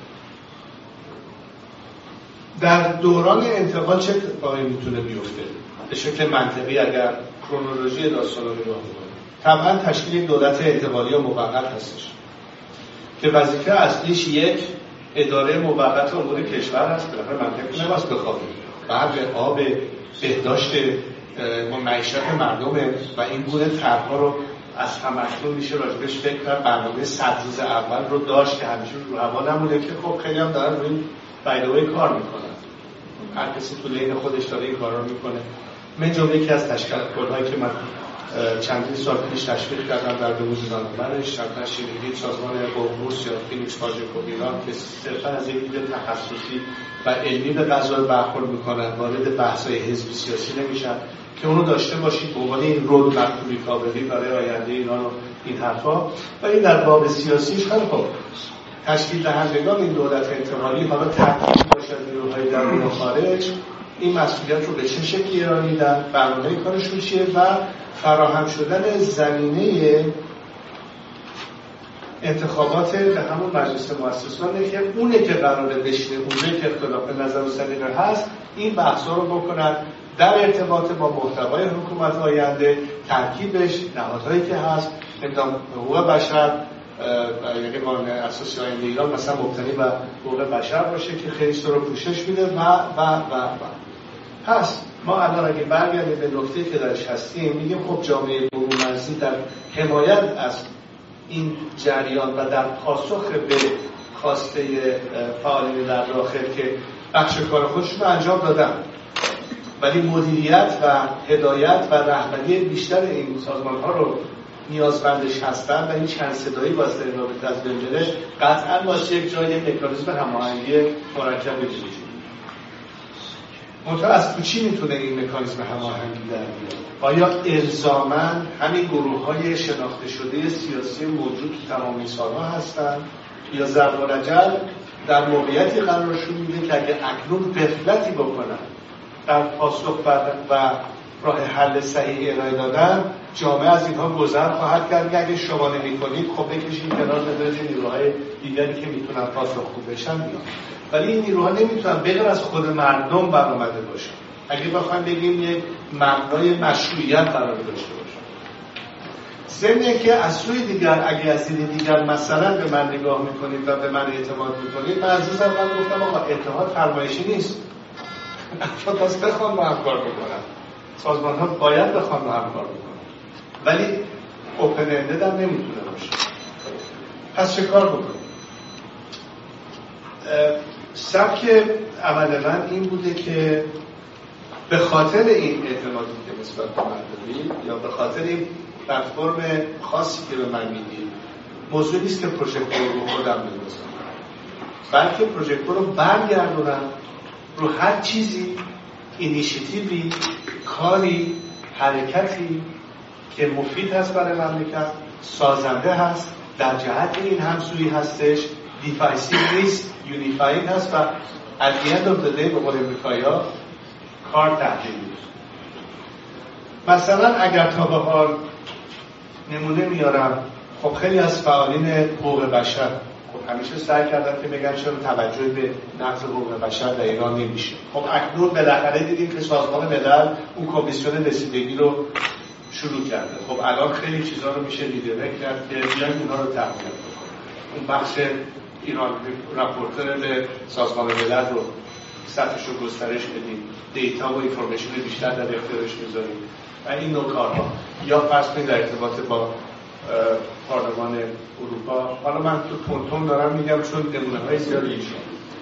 در دوران انتقال چه اتفاقی میتونه بیفته؟ به شکل منطقی اگر کرونولوژی داستان رو نگاه کنیم، طبعا تشکیل دولت انتقالی و موقت هستش که وظیفه اصلیش یک اداره موقت امور کشور هست. بالاخره منطقی نباید بخوابه، برق، آب، بهداشت معیشت مردمه و این گونه طرح‌ها رو از همکنون میشه راجبش فکر کرد. برنامه صد روز اول رو داشت که همیشه رو هوا نمونه که خب خیلی هم دارن روی بایدوی کار میکنن، هر کسی تو لین خودش داره این کار رو میکنه. من جمله یکی از تشکیلات‌هایی که من چندین سال پیش تشویق کردم در دوزدان منش شبکه شیرینی سازمان بورس یا فینیکس پاژکو ایران که صرفا از یک دید تخصصی و علمی به قضایا برخورد میکنن، وارد بحث‌های حزبی سیاسی نمیشن که اونو داشته باشید به عنوان این رود مپ ریکاوری برای آینده ایران و این حرفا. و این در باب سیاسیش خیلی خوب تشکیل دهندگان این دولت انتقالی حالا تحقیق باشد نیروهای درون و خارج این مسئولیت رو به چه شکلی ارائه برنامه کارشون چیه و فراهم شدن زمینه انتخابات به همون مجلس مؤسسانه که اونه که قراره بشینه، اونه که اختلاف نظر و سلیقه هست، این بحثا رو بکنن در ارتباط با محتوای حکومت آینده، ترکیبش، نهادهایی که هست، نمیدونم حقوق بشر، یعنی قانون اساسی آینده ایران مثلا مبتنی بر حقوق بشر باشه که خیلی رو پوشش میده و و و و هست. ما الان اگه برگردیم به نکته‌ای که درش هستیم میگیم خب جامعه برومرزی در حمایت از این جریان و در پاسخ به خواسته فعالین در داخل که بخش کار خودشون رو انجام دادن ولی مدیریت و هدایت و رهبری بیشتر این سازمان‌ها رو نیازمندش هستن و این چند صدایی واسه رابطه از بین بره قطعاً واسه یک جای مکانیزم هماهنگی مرکب وجود منطقه از تو چی میتونه این مکانیزم هماهنگی در بیاد؟ آیا الزاماً همین گروه‌های شناخته شده سیاسی موجود تو تمام این سال‌ها هستن یا ضرب العجل در موقعیتی قرارشون میده که اگه اکنون غفلتی بکنن در پاسخ و راه حل صحیح ارائه دادن جامعه از اینها گذر خواهد کرد که اگه شما نمی‌کنید خب بکشید کنار بذارید نیروهای دیگری که میتونن پاسخگو بشن میان. ولی این نیروها نمیتونن بغیر از خود مردم برآمده باشن. اگه بخوایم بگیم یک مبنای مشروعیت قرار داشته باشن. ضمن که از سوی دیگر اگه از دید دیگر مثلا به من نگاه میکنید و به من اعتماد میکنید، من عزیزم من گفتم آقا اتحاد فرمایشی نیست. افراد پس بخوان با هم کار بکنن. سازمان ها باید بخوان با هم کار بکنن. ولی اوپن اندد هم نمیتونه باشه. پس چه کار بکنیم؟ سبک عمل من این بوده که به خاطر این اعتمادی که نسبت به من دارید یا به خاطر این پلتفرم خاصی که به من میدید، موضوع نیست که پروژکتور رو خودم بندازم، بلکه پروژکتور رو برگردونم رو هر چیزی، اینیشیتیوی، کاری، حرکتی که مفید هست برای مملکت، سازنده هست، در جهت این همسویی هستش، دیفایسیو نیست، یونیفاینگ هست و at the end of the day به قول امریکایی‌ها کار تحلیلی. مثلا اگر تا به حال نمونه میارم، خب خیلی از فعالین حقوق بشر خب همیشه سعی کردن که بگن چرا توجه به نقض حقوق بشر در ایران نمیشه. خب اکنون بالاخره دیدیم که سازمان ملل اون کمیسیون رسیدگی رو شروع کرده. خب الان خیلی چیزا رو میشه لیدرک کرد که بیایم اونها رو تقویت بکنیم. اون بخش ایران راپورتر به سازمان ملل رو سطحش رو گسترش بدیم، دیتا و اینفورمیشن بیشتر در اختیارش بذاریم و این نوع کارها. یا فرض کنید در ارتباط با پارلمان اروپا، حالا من تو تونتون دارم میگم چون نمونه‌های زیادی میشه.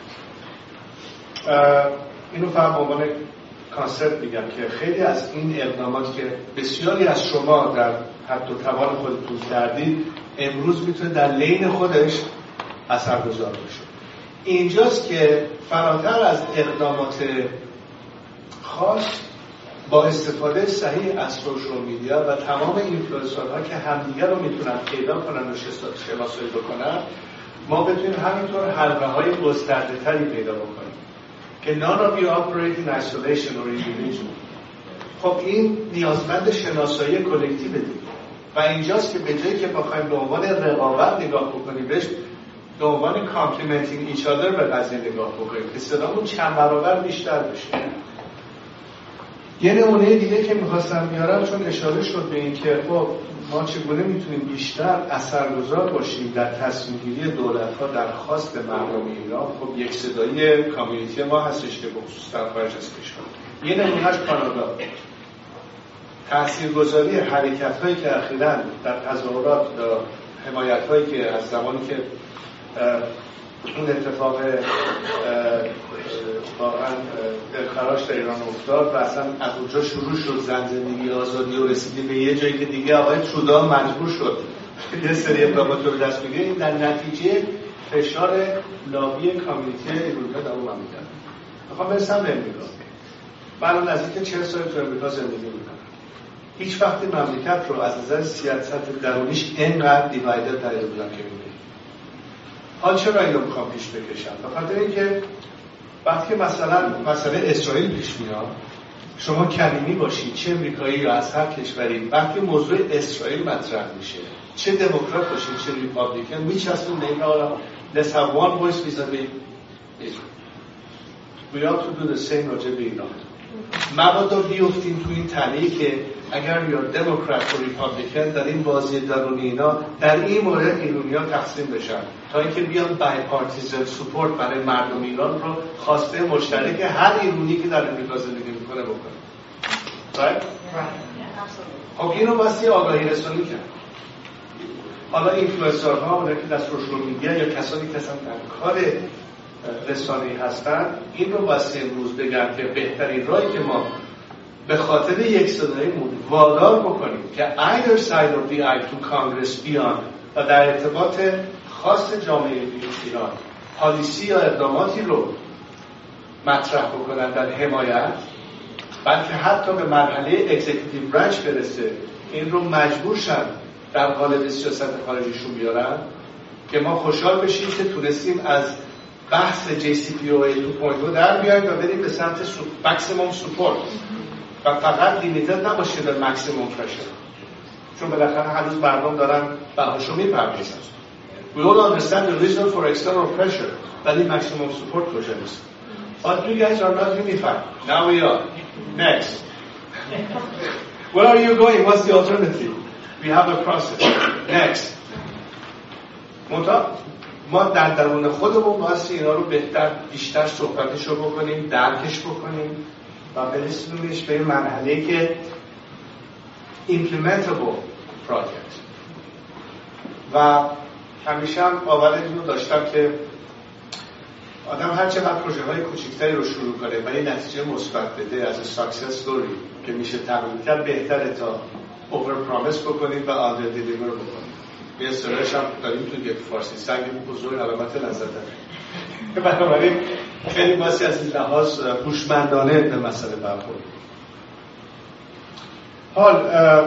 اینو فقط به عنوان کانسپت میگم که خیلی از این اقدامات که بسیاری از شما در حد و توان خودتون کردید امروز میتونه در لین خودش اثرگذار باشه. اینجاست که فراتر از اقدامات خاص با استفاده صحیح از سوشال میدیا و تمام اینفلوئنسرها که همدیگر رو میتونن پیدا کنن و شناسایی بکنن، ما بتونیم همینطور حلقه های گسترده تری پیدا بکنیم که none of you operate in isolation or individual. خب این نیازمند شناسایی کلکتیو دیگه و اینجاست که به جایی که بخوایم به عنوان رقابت نگاه بکنیم بهش به عنوان complementing each other به قضیه نگاه بکنیم که صدامون چند برابر بیشتر بشه. یه نمونه دیگه که میخواستم بیارم چون اشاره شد به این که خب ما چگونه میتونیم بیشتر اثرگذار باشیم در تصمیم گیری دولت‌ها در خواست مردم ایران. خب یک صدایی کامیونیتی ما هستش که بخصوص در خارج از کشور. یه نمونهش کانادا. تاثیرگذاری حرکت‌هایی که اخیراً در تظاهرات و حمایت‌هایی که از زمانی که اون اتفاق واقعا دلخراش در ایران افتاد و اصلا از اونجا شروع شد زن زندگی آزادی و رسیدی به یه جایی که دیگه آقای ترودا مجبور شد یه سری اقدامات رو دست بگیره. این در نتیجه فشار لابی کامیونیتی ایرانیا در اون مملکت. میخوام برسم به امریکا. من نزدیک چهل سال تو امریکا زندگی میکنم. هیچ وقت مملکت رو از نظر سیاست درونیش اینقدر دیوایدر در بودم که میبینم. حال چرا اینو میخوام پیش بکشم؟ به خاطر اینکه وقتی مثلا مسئله اسرائیل پیش میاد، شما کریمی باشید چه امریکایی یا از هر کشوری، وقتی موضوع اسرائیل مطرح میشه، چه دموکرات باشید چه ریپابلیکن، میچسبون به این آقا let's have one voice vis-a-vis Israel. We ought to do the same راجع به ایران. مبادا بیفتیم تو این تنهی که اگر یا دموکرات و ریپابلیکن در این بازی درونی اینا در این مورد ایرانی‌ها تقسیم بشن تا اینکه بیان بای پارتیزن سپورت برای مردم ایران رو خواسته مشترک هر ایرانی که در امریکا زندگی میکنه بکنه. right? خب اینو واسه آگاهی رسانی کرد. حالا اینفلوئنسرها اونایی که در سوشال میدیا یا کسانی که اصلا در کار رسانه‌ای هستن این رو واسه امروز بگن که بهترین راهی که ما به خاطر یک صدایمون وادار بکنیم که either side of the aisle تو کانگرس بیان و در ارتباط خاص جامعه ایران پالیسی یا اقداماتی رو مطرح بکنن در حمایت، بلکه حتی به مرحله اکزیکیتیو برانچ برسه این رو مجبور شن در قالب سیاست خارجیشون بیارن، که ما خوشحال بشیم که تونستیم از بحث جی سی پی او ای دو پوینت دو در بیاییم و بریم به سمت ماکسیموم سپورت و فقط لیمیتد نباشه به ماکسیموم پرشر، چون بالاخره هنوز مردم دارن بهاشو میپردازن. We all understand the reason for external pressure, ولی ماکسیموم سپورت کجا نیست. But you guys are not unified. Now we are. Next. Where are you going? What's the alternative? We have a process. Next. منطقه ما در درون خودمون واسه اینا رو بهتر بیشتر صحبتش رو بکنیم، درکش بکنیم و برسونیمش به این مرحله که implementable project. و همیشه هم باور اینو داشتم که آدم هر چقدر پروژه های کوچکتری رو شروع کنه و یه نتیجه مثبت بده از success story که میشه تقریبا کرد، بهتره تا over promise بکنیم و under deliver بکنیم. یه سرش هم داریم توی یک فارسی سنگ بزرگ علامت لذت داره. بنابراین خیلی باسی از این لحاظ هوشمندانه به مسئله برخورد. حال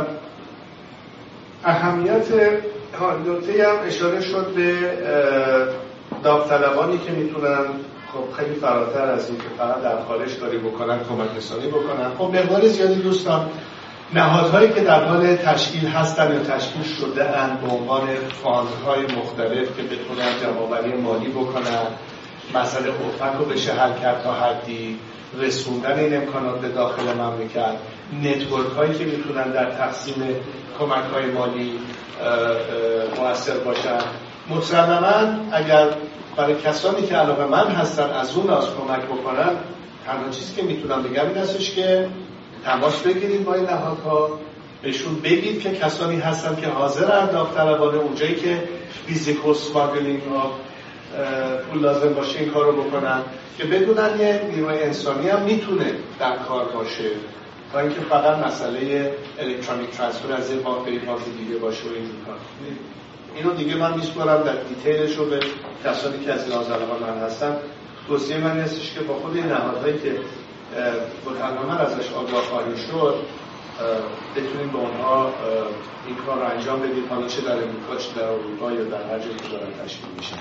اهمیت نکته هم اشاره شد به داوطلبانی که میتونن خب خیلی فراتر از این که فقط در خارج کاری بکنن کمک رسانی بکنن. خب مقدار زیادی دوستان نهادهایی که در حال تشکیل هستن یا تشکیل شده اند به عنوان فاندهای مختلف که بتونن جمع‌آوری مالی بکنن، مسئله افق رو بشه حل کرد تا حدی، رسوندن این امکانات به داخل مملکت، نتورک هایی که میتونن در تقسیم کمک های مالی مؤثر باشن. مسلماً اگر برای کسانی که علاقه من هستن از اون از کمک بکنن، تنها چیزی که میتونم بگم این هستش که تماس بگیرید با این نهادها، بهشون بگید که کسانی هستن که حاضرن داوطلبانه اونجایی که فیزیکال اسماگلینگ ها پول لازم باشه این کارو بکنن، که بدونن یه نیروی انسانی هم میتونه در کار باشه تا اینکه فقط مسئله الکترونیک ترانسفر از یه بانک به یه بانک دیگه باشه و این کار. اینو دیگه من میسپارم در دیتیلش رو به کسانی که از این آزادگان من هستن. توصیه من هستش که با خود این نهادهایی که متنامر ازش آگاه خواهی شد بتونیم به اونها این کار رو انجام بدیم، حالا چه در امریکا چه در اروپا یا در هر جایی که دارن تشکیل میشن.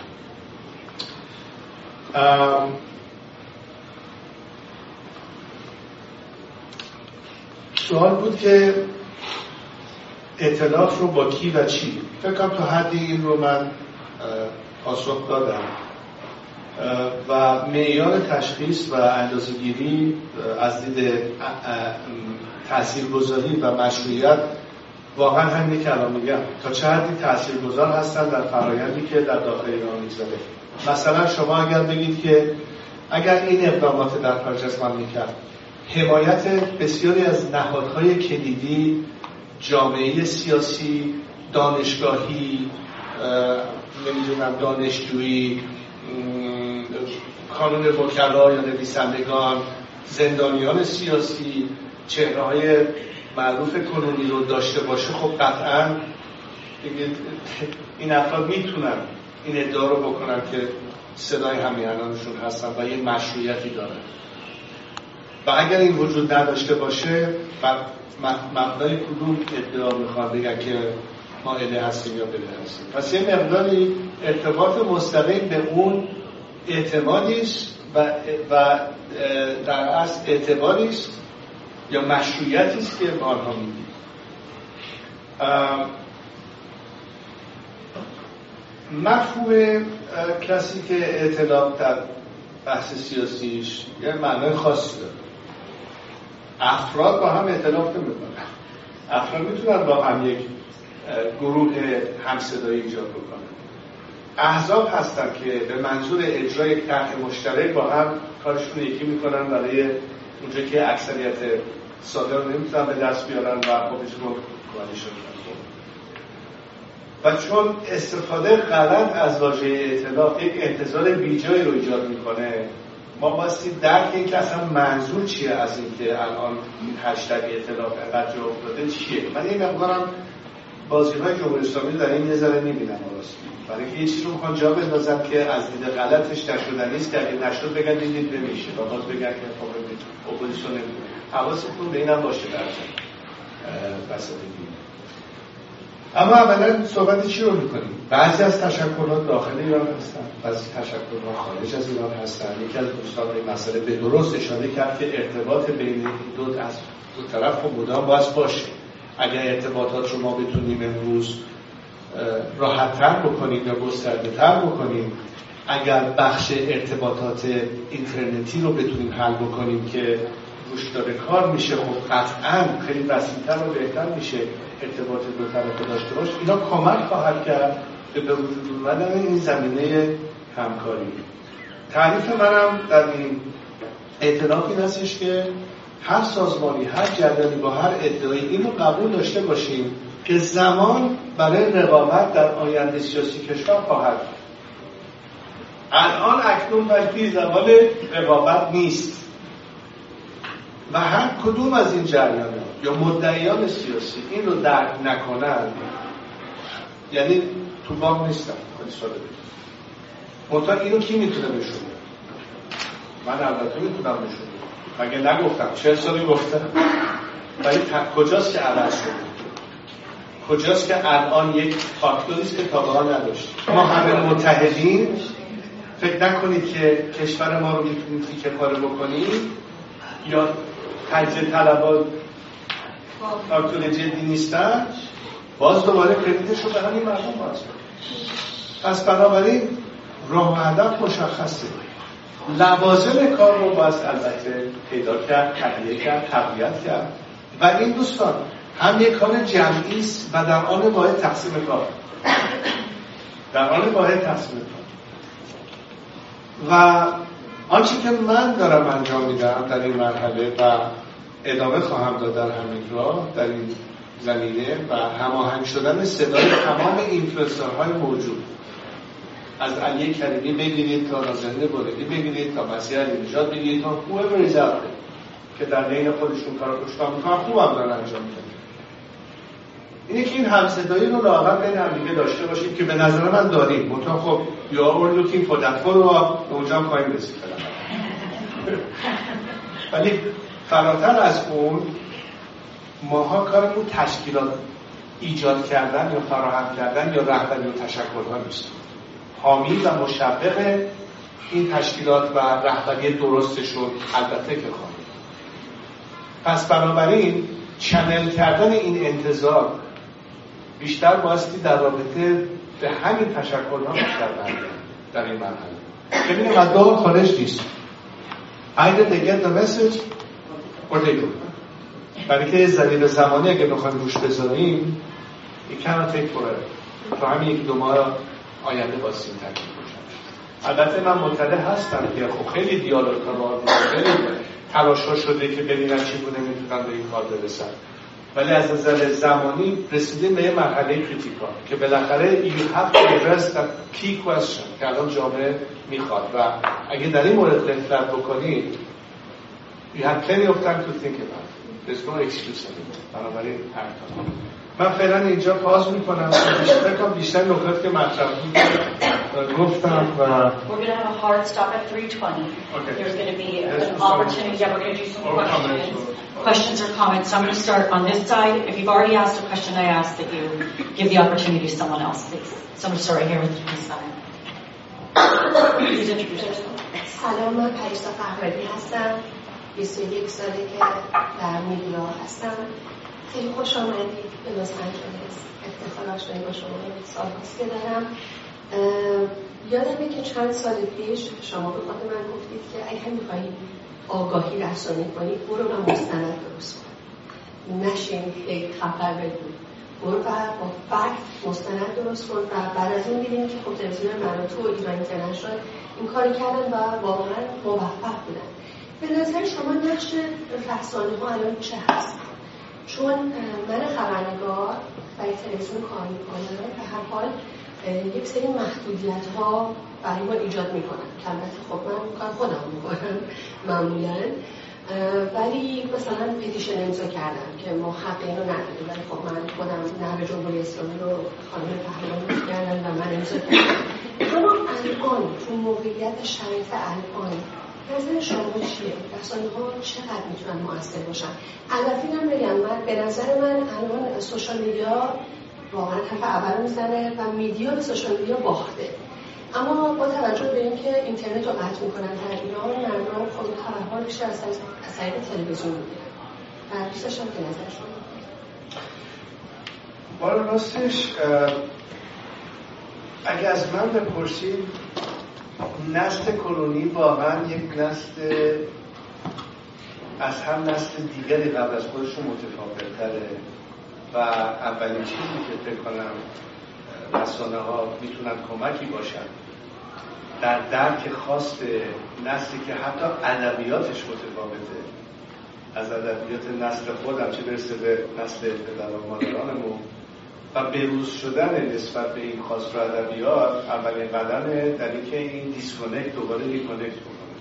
سوال بود که اطلاعات رو با کی و چی؟ فکر کنم تا حدی این رو من پاسخ دادم و معیار تشخیص و اندازه‌گیری از دید تاثیرگذاری و مشروعیت واقعا همینی که الان میگم تا چه حدی تاثیرگذار هستن در فرآیندی که در داخل ایران میگذره. مثلا شما اگر بگید که اگر این اقدامات در خارج از مملکت حمایت بسیاری از نهادهای کلیدی، جامعه سیاسی، دانشگاهی، نمیدونم دانشجویی، کانون وکلا یا نویسندگان، زندانیان سیاسی، چهره‌های معروف کنونی رو داشته باشه، خب قطعاً این افراد میتونن این ادعا رو بکنن که صدای همیهنانشون هستن و یه مشروعیتی دارن. و اگر این وجود نداشته باشه مبنای کدوم ادعا میخوان بگن که ما اله هستیم یا بله هستیم؟ پس یه مقداری ارتباط مستقیم به اون اعتمادیست و, و در اصل اعتباریست یا مشروعیتیست که ما آنها میدیم. مفهوم کلاسیک ائتلاف در بحث سیاسیش یه معنای خاصی داره. افراد با هم ائتلاف نمی‌کنن. افراد میتونن با هم یک گروه همصدایی ایجاد بکنن. احزاب هستن که به منظور اجرای یک طرح مشترک با هم کارشون یکی میکنن برای اونجا که اکثریت ساده رو نمیتونن به دست بیارن و خودشون رو کوالیشن کنن. و چون استفاده غلط از واژه ائتلاف یک انتظار بیجایی رو ایجاد میکنه، ما باستی درک این که اصلا منظور چیه از این که الان این هشتگ ائتلاف انقدر جا افتاده چیه. من این مقدارم بازی‌های جمهوری اسلامی در این یه ذره نمی‌بینم راستی، برای اینکه یه چیزی رو می‌خوان جا بندازن که از دید غلطش نشدنی است که اگه نشد بگن دید نمیشه و باز بگن که خب اپوزیسیون نمی‌کنه. حواستون به اینم باشه در بساط دین. اما اولا صحبت چی رو می‌کنیم؟ بعضی از تشکلات داخل ایران هستن، بعضی تشکلات خارج از ایران هستن. یکی از دوستان این مسئله به درست اشاره کرد که ارتباط بین این دو از دو طرف و مدام باید باشه. اگر ارتباطات رو ما بتونیم امروز راحت‌تر بکنیم یا گسترده‌تر بکنیم، اگر بخش ارتباطات اینترنتی رو بتونیم حل بکنیم که روش داره کار میشه، خب قطعاً خیلی وسیع‌تر و بهتر میشه ارتباط دو طرفه داشته باشه. اینا کمک خواهد کرد به وجود اومدن این زمینه همکاری. تعریف منم در این ائتلاف این هستش که هر سازمانی، هر جریانی با هر ادعایی اینو قبول داشته باشیم که زمان برای رقابت در آینده سیاسی کشور خواهد. الان اکنون وقتی زمان رقابت نیست و هر کدوم از این جریان‌ها یا مدعیان سیاسی این رو درک نکنن، یعنی تو باغ نیستن. خیلی ساده بگیم. منتها اینو کی میتونه بشونه؟ من البته میتونم بشونه. مگه نگفتم؟ چهل سالی گفتم. ولی کجاست که عوض شده؟ کجاست که الان یک فاکتوریست که تا به حال نداشت؟ ما همه متحدین. فکر نکنید که کشور ما رو میتونید تیکه پاره بکنید یا تجزیه طلبات فاکتور جدی نیستن، باز دوباره کردیتش رو به همین مردم باز کنید. پس بنابراین راه و هدف مشخصه. لوازم کار رو باید البته پیدا کرد، تهیه کرد، تقویت کرد و این دوستان هم یک کار جمعی است و در آن باید تقسیم کار در آن باید تقسیم کار و آنچه که من دارم انجام میدم در این مرحله و ادامه خواهم داد در همین راه در این زمینه و هماهنگ شدن صدای تمام اینفلوئنسرهای موجود، از علی کریمی بگیرید تا نازنین بولدی بگیرید تا مسیح علی‌نژاد بگیرید تا whoever is out there که در بین خودشون کار پشتام میکنن، خوب هم دارن انجام میدن. اینه که این همصدایی رو لااقل بین هم دیگه داشته باشید که به نظر من داریم. منتها خب you are looking for that for رو اونجا هم خواهیم رسید. ولی فراتر از اون ماها کارمون تشکیلات ایجاد کردن یا فراهم کردن یا رهبری و تشکل‌ها نیست. حامی و مشوق این تشکیلات و رهبری درستشون البته که خواهیم. پس بنابراین چنل کردن این انتظار بیشتر بایستی در رابطه به همین تشکل‌ها بیشتر برگرده در این مرحله. ببینیم از دور خارج نیست. Either they get the message or they don't. برای که ضریب زمانی اگه بخوایم روش بذاریم it cannot take forever. تو همین یک دو ماه آینده با سیم تکمیل بشه. البته من مطلع هستم که خب خیلی دیالوگ ها خیلی تلاش ها شده که ببینن چگونه میتونن به این کار برسن، ولی از نظر زمانی رسیدیم به یه مرحله کریتیکال که بالاخره you have to address that key question که الان جامعه میخواد و اگه در این مورد غفلت بکنید you have plenty of time to think about it. There's no excuse anymore. بنابراین حرکت من فعلا اینجا پاز میکنم فکر کنم بیشتر نکات که مطرح بود گفتم و We're going to have a hard stop at three twenty. Okay. There's going to be an opportunity. Yeah, we're going to do some questions. Questions or comments. So I'm going to start on this side. If you've already asked a question, I ask that you give the opportunity to someone else, please. So I'm going to start right here with this side. Please introduce yourself. سلام، من پریسا فرهادی هستم. بیست و یک ساله که در میدیا هستم. خیلی خوش آمدید به لس آنجلس. افتخار آشنایی با شما سال هاست که دارم. یادمه که چند سال پیش شما به خاطر من گفتید که اگر میخواهید آگاهی رسانی کنید برو و مستند درست کن، نشین یک خبر بگو، برو و با فکت مستند درست کن. و بعد از اون دیدیم که خب تلویزیون من و تو ایران اینترنشنال این کاری کردن و واقعا موفق بودن. به نظر شما نقش رسانه ها الان چه هست؟ چون من خبرنگار برای تلویزیون کار میکنم به هر حال یک سری محدودیت ها برای ما ایجاد میکنم که البته خب من کار خودم میکنم معمولا، ولی مثلا پتیشن امضا کردم که ما حق اینو نداریم، ولی خب من خودم نهر جمهوری اسلامی رو خانم پهلوان کردم و من امضا کردم. اما الان تو موقعیت شرایط الان نظر شما چیه؟ رسانه ها چقدر میتونن مؤثر باشن؟ البته اینم بگم من به نظر من الان سوشال میدیا واقعا حرف اول میزنه و میدیا به سوشال میدیا باخته. اما با توجه به اینکه اینترنت رو قطع میکنن در ایران، مردم خود خبرها رو بیشتر از طریق تلویزیون میگیرن. و دوست داشتم که نظر شما. بالا راستش اگه از من بپرسید نسل کنونی واقعا یک نسل از هم نسل دیگری قبل از خودشون متفاوت تره و اولین چیزی که فکر کنم رسانه ها میتونن کمکی باشن در درک خواست نسلی که حتی ادبیاتش متفاوته از ادبیات نسل خودم، چه برسه به نسل پدر و مادرانمون، و بروز شدن نسبت به این خواست و ادبیات اولین قدمه در اینکه این دیسکونکت دوباره ریکونکت بکنه.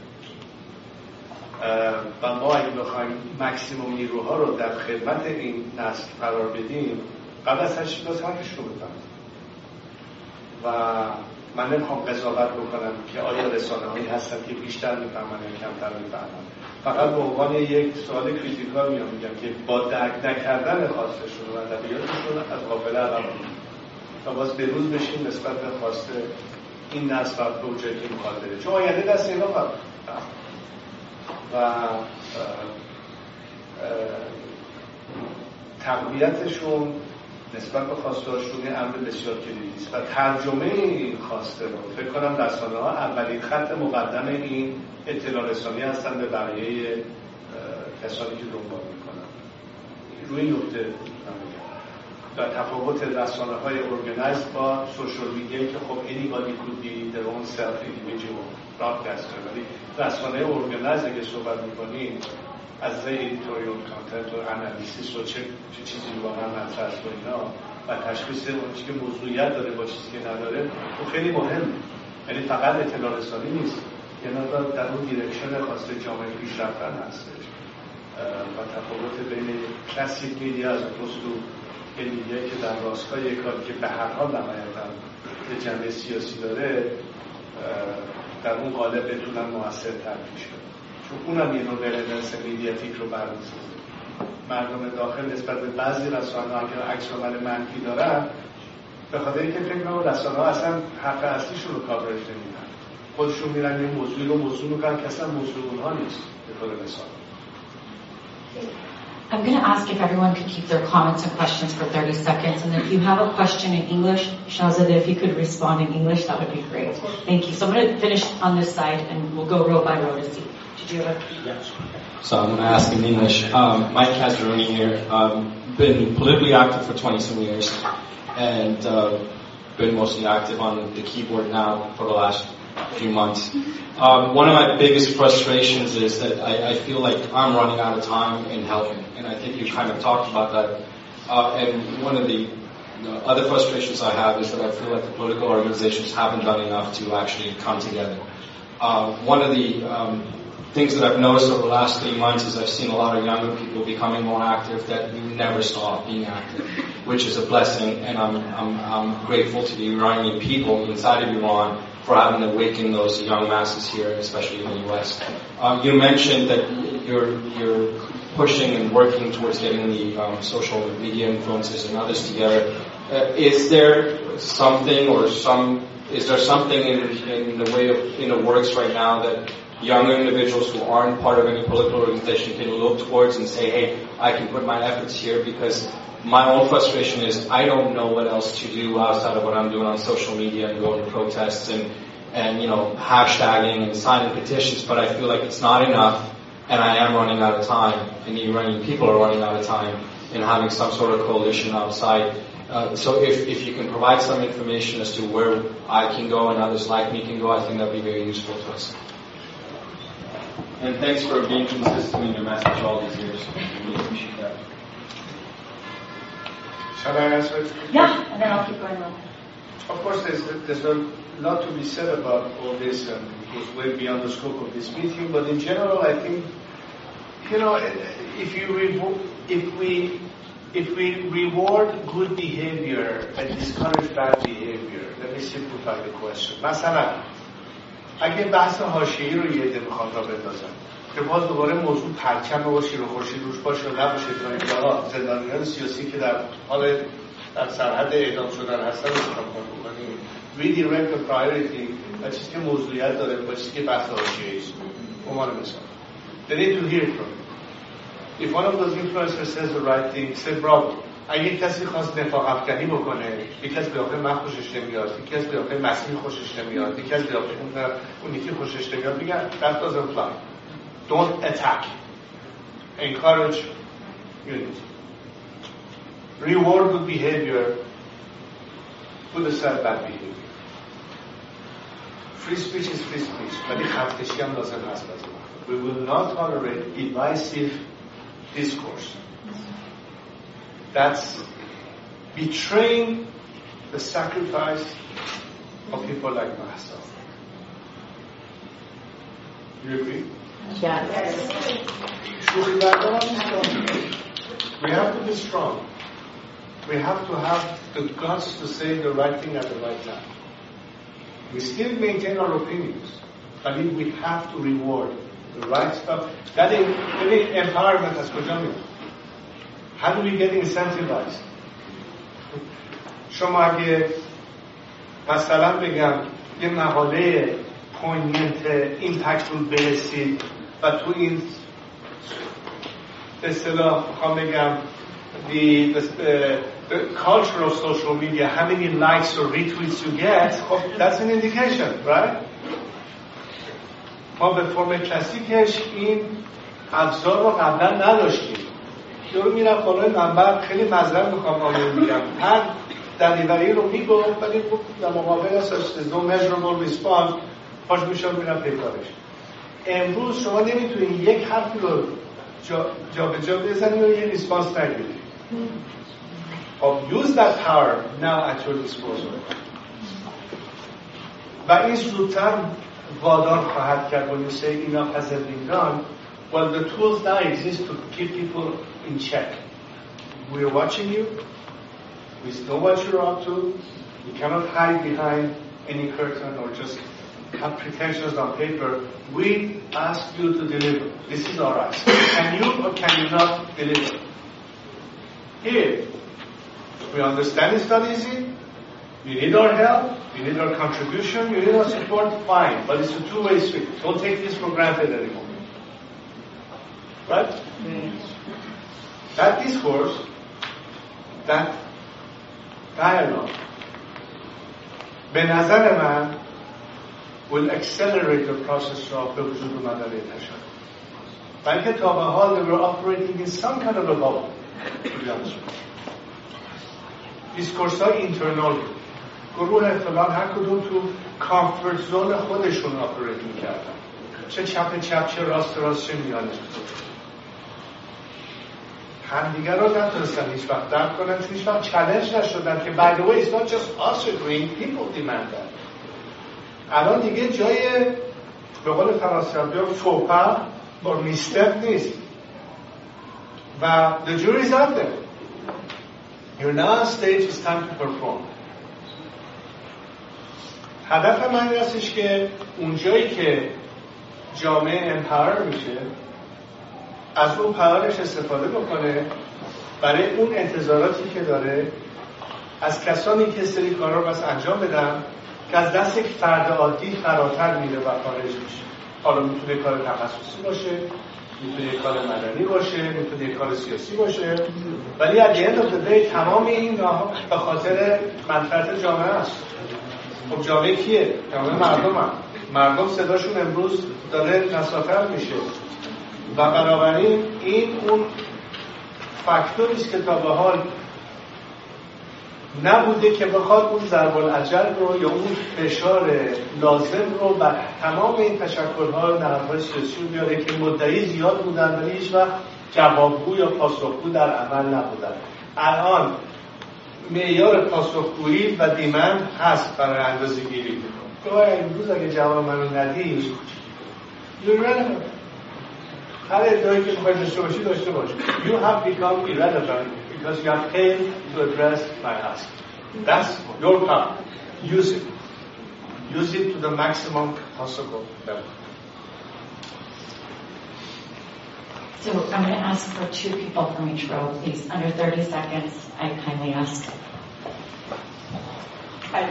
و ما اگه بخوایم مکسیموم نیروها رو در خدمت این نسل قرار بدیم قبل از هر چیز باز حرفش رو بفهمیم. و من نمیخوام قضاوت بکنم که آیا رسانه هایی هستن که بیشتر میفهمن یا کمتر میفهمن، فقط به عنوان یک سوال کریتیکال میام میگم که با درک نکردن خواستشون و ادبیاتشون از قافله عقب و باز بروز بشیم نسبت به خواست این نسل و پروژه‌ای که میخواد بره، چون آینده دست اینا قرار و تقویتشون نسبت به خواستهاشون امر بسیار کلیدی است و ترجمه این خواسته رو فکر کنم رسانه ها اولین خط مقدم این اطلاع رسانی هستن به بقیه کسانی که دنبال میکنن. روی این نکته و تفاوت رسانه های ارگنایز با سوشال میدیا که خب anybody could be their own self individual broadcaster، ولی رسانه ارگنایز که صحبت میکنیم از editorial content و انالیسیس و چه چیزی واقعا مطرح است و اینا و تشخیص اون چیزی که موضوعیت داره با چیزی که نداره و خیلی مهمه. یعنی فقط اطلاع رسانی نیست، یعنی در اون دیرکشن خاص جامعه پیش رفتن هستش و تفاوت بین کلاسیک میدیا از اپوز تو میدیایی که در راستای کاری که به هر حال نمایندن به جنبه سیاسی داره در اون قالب بتونن موثرتر پیش برن، چون اونم یه نوع ریلونس میدیاتیک رو برمی‌سازه. مردم داخل نسبت به بعضی رسانه‌ها که عکس عمل منفی دارن به خاطر اینکه فکر می‌کنن رسانه‌ها اصلا حق اصلیشون رو کاورش نمیدن، خودشون میرن این موضوعی رو موضوع میکنن که اصلا موضوع اونها نیست به طور مثال. I'm going to ask if everyone could keep their comments and questions for thirty seconds, and if you have a question in English, Shahzadeh, if you could respond in English, that would be great. Thank you. So I'm going to finish on this side, and we'll go row by row to see. So I'm going to ask in English. Um, Mike Casaroni here. Um, been politically active for twenty-some years, and uh, been mostly active on the keyboard now for the last few months. Um, one of my biggest frustrations is that I, I feel like I'm running out of time in helping, and I think you kind of talked about that. Uh, and one of the uh, other frustrations I have is that I feel like the political organizations haven't done enough to actually come together. Uh, one of the um, things that I've noticed over the last three months is I've seen a lot of younger people becoming more active that we never saw being active, which is a blessing, and I'm, I'm, I'm grateful to the Iranian people inside of Iran for having awakened those young masses here, especially in the U S. Um, you mentioned that you're, you're pushing and working towards getting the um, social media influencers and others together. Uh, is there something or some, is there something in, in the way of, in the works right now that younger individuals who aren't part of any political organization can look towards and say, hey, I can put my efforts here? Because my own frustration is I don't know what else to do outside of what I'm doing on social media and going to protests and, and you know, hashtagging and signing petitions, but I feel like it's not enough, and I am running out of time, and the Iranian people are running out of time in having some sort of coalition outside. Uh, so if, if you can provide some information as to where I can go and others like me can go, I think that would be very useful to us. And thanks for being consistent in your message all these years. We appreciate that. Shall I answer it? Yeah, and then I'll keep going on. Of course, there's, there's a lot to be said about all this, and it goes way beyond the scope of this meeting. But in general, I think, you know, if you revo- if we if we reward good behavior and discourage bad behavior, let me simplify the question. مثلا اگه بحث حاشیه‌ای رو یه عده میخوان را بندازن که باز دوباره موضوع پرچم و شیر و خورشید روش باشه و نباشه که آقا زندانیان سیاسی که در حال در سرحد اعدام شدن هستن رو انتخاب کنیم redirect the priority و چیزی که موضوعیت داره با چیزی که بحث حاشیه‌ای است. عنوان مثال they need to hear from you. If one of those influencers says the right thing, say bravo. اگه کسی خواست نفاق افکنی بکنه، یکی از بیافه من خوشش نمیاد، یکی از بیافه مسیح خوشش نمیاد، یکی از بیافه اون اون یکی خوشش نمیاد، میگن that doesn't fly. Don't attack. Encourage unity. Reward good behavior. Put aside bad behavior. Free speech is free speech. ولی خفتشی هم لازم هست بعضی وقتا. We will not tolerate divisive discourse. That's betraying the sacrifice of people like myself. You agree? Yes. We have to be strong. We have to have the guts to say the right thing at the right time. We still maintain our opinions, but we have to reward the right stuff. That is, any empowerment has kojami. How do we get incentivized? شما اگه مثلا بگم یه مقاله پوینت ایمپکتفول برسید و تو این به اصطلاح میخوام بگم the, the, the culture of social media, how many likes or retweets you get, that's an indication, right? ما به فرم کلاسیکش این ابزار رو قبلا نداشتیم. یارو میرفت بالای منبر خیلی معذرت میخوام آقای میگم هر دلیوری رو میگفت ولی در مقابل اساس no measurable response پاش میشد میرفت پیکارش. امروز شما نمیتونید یک حرفی رو جا جا به جا بزنی و یه ریسپانس نگیری. خب use that power now at your disposal. و این زودتر وادار خواهد کرد when you say enough has been done. Well, the tools now exist to keep people in check. We are watching you. We know what you're up to. You cannot hide behind any curtain or just have pretensions on paper. We ask you to deliver. This is our ask. Can you or can you not deliver? Here, we understand it's not easy. You need our help. You need our contribution. You need our support. Fine. But it's a two-way street. Don't take this for granted anymore. Right? Mm. That discourse, that dialogue, به نظر من will accelerate the process of به وجود اومدن تشکل. بلکه تا به حال we were operating in some kind of a bubble. دیسکورس های اینترنال بود. گروه فلان هر کدوم تو کامفورت زون خودشون آپریت میکردن. چه چپ چپ چه راست راست چه میانه. همدیگر رو نتونستن هیچ وقت درک کنن، چون هیچ وقت چالش نشدن که by the way it's not just us agreeing, people demand that. الان دیگه جای به قول فرانسوی‌ها فوپا با میستپ نیست و the jury is out there. You're now on stage, it's time to perform. هدف من این هستش که اون جایی که جامعه امپاور میشه از اون پاورش استفاده بکنه برای اون انتظاراتی که داره از کسانی که سری کارا رو بس انجام بدن که از دست یک فرد عادی فراتر میره و خارج میشه. حالا میتونه کار تخصصی باشه، میتونه کار مدنی باشه، میتونه کار سیاسی باشه، ولی از end of the day تمام این به خاطر منفعت جامعه است. خب جامعه کیه؟ جامعه مردم هم. مردم صداشون امروز داره نساتر میشه و بنابراین این اون فاکتوری است که تا به حال نبوده که بخواد اون ضرب العجل رو یا اون فشار لازم رو بر تمام این تشکل‌ها و نهادهای سیاسی رو بیاره که مدعی زیاد بودن ولی هیچ وقت جوابگو یا پاسخگو در عمل نبودن. الان معیار پاسخگویی و دیمند هست برای اندازه‌گیری. تو امروز اگه جواب منو ندی irrelevant. هر ادعایی که میخوای داشته باشی داشته باش. You have become irrelevant because you have failed to address my ask. That's your power. Use it. Use it to the maximum possible level. So I'm going to ask for two people from each row, please. Under thirty seconds, I kindly ask. Hi.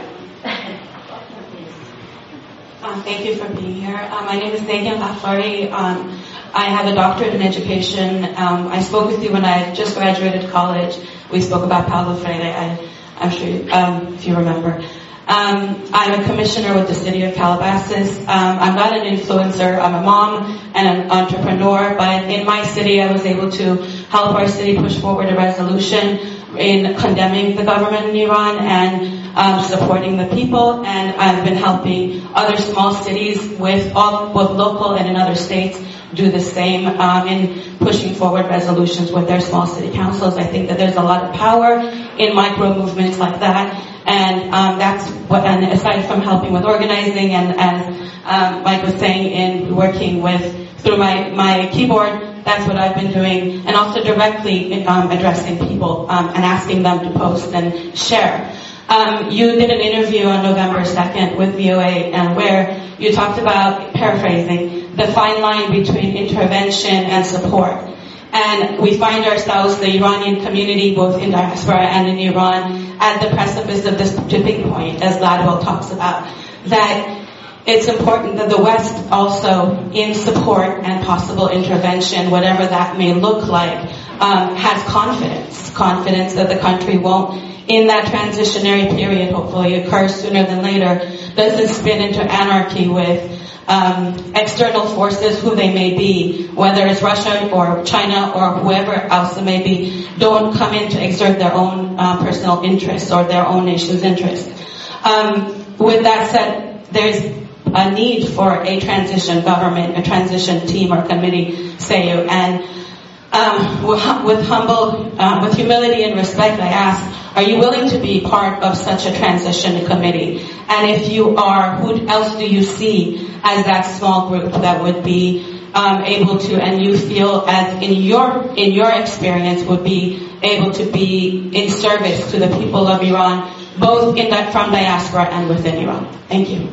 Um, thank you for being here. Um, my name is Nadia Ghaffari. Um, I have a doctorate in education. Um, I spoke with you when I just graduated college. We spoke about Paulo Freire, I, I'm sure you, um, if you remember. Um, I'm a commissioner with the city of Calabasas. Um, I'm not an influencer. I'm a mom and an entrepreneur, but in my city I was able to help our city push forward a resolution in condemning the government in Iran and um, supporting the people, and I've been helping other small cities with all, both local and in other states do the same um, in pushing forward resolutions with their small city councils. I think that there's a lot of power in micro movements like that, and um, that's what. And aside from helping with organizing, and as um, Mike was saying, in working with through my my keyboard, that's what I've been doing, and also directly um, addressing people um, and asking them to post and share. Um, you did an interview on November second with V O A, and where you talked about, paraphrasing, the fine line between intervention and support. And we find ourselves, the Iranian community, both in diaspora and in Iran, at the precipice of this tipping point, as Gladwell talks about, that it's important that the West also, in support and possible intervention, whatever that may look like, um, has confidence, confidence that the country won't, in that transitionary period, hopefully occurs sooner than later, doesn't spin into anarchy with um, external forces, who they may be, whether it's Russia or China or whoever else it may be, don't come in to exert their own uh, personal interests or their own nation's interests. Um, with that said, there's a need for a transition government, a transition team or committee, say you, and um, with, with humble, uh, with humility and respect, I ask, are you willing to be part of such a transition committee? And if you are, who else do you see as that small group that would be um, able to, and you feel as in your in your experience would be able to be in service to the people of Iran, both in that from diaspora and within Iran? Thank you.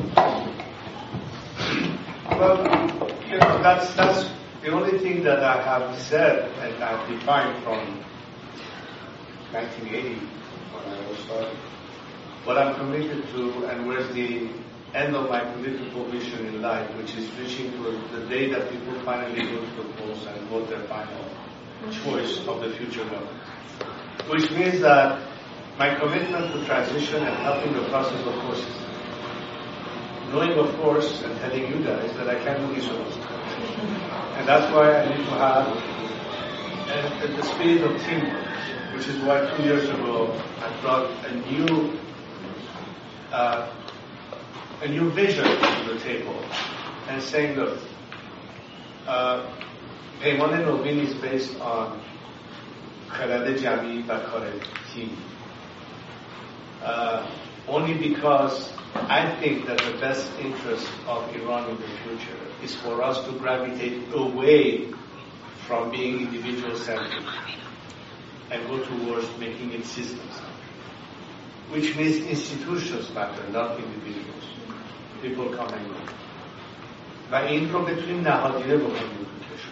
Well, you know, that's that's the only thing that I have said and I've defined from nineteen eighty. When I was started, what I'm committed to, and where's the end of my political vision in life, which is reaching to the day that people finally go to the polls and vote their final choice of the future government. Which means that my commitment to transition and helping the process, of course, is knowing, of course, and telling you guys that I can't do this alone. And that's why I need to have a, a, the spirit of teamwork, which is why two years ago I brought a new uh, a new vision to the table and saying, look, uh, پیمان نوین is based on خرد جمعی و کار تیم. Uh, only because I think that the best interest of Iran in the future is for us to gravitate away from being individual-centric and go towards making it systems. Which means institutions matter, not individuals. People come and go. و این رو بتونیم نهادینه بکنیم.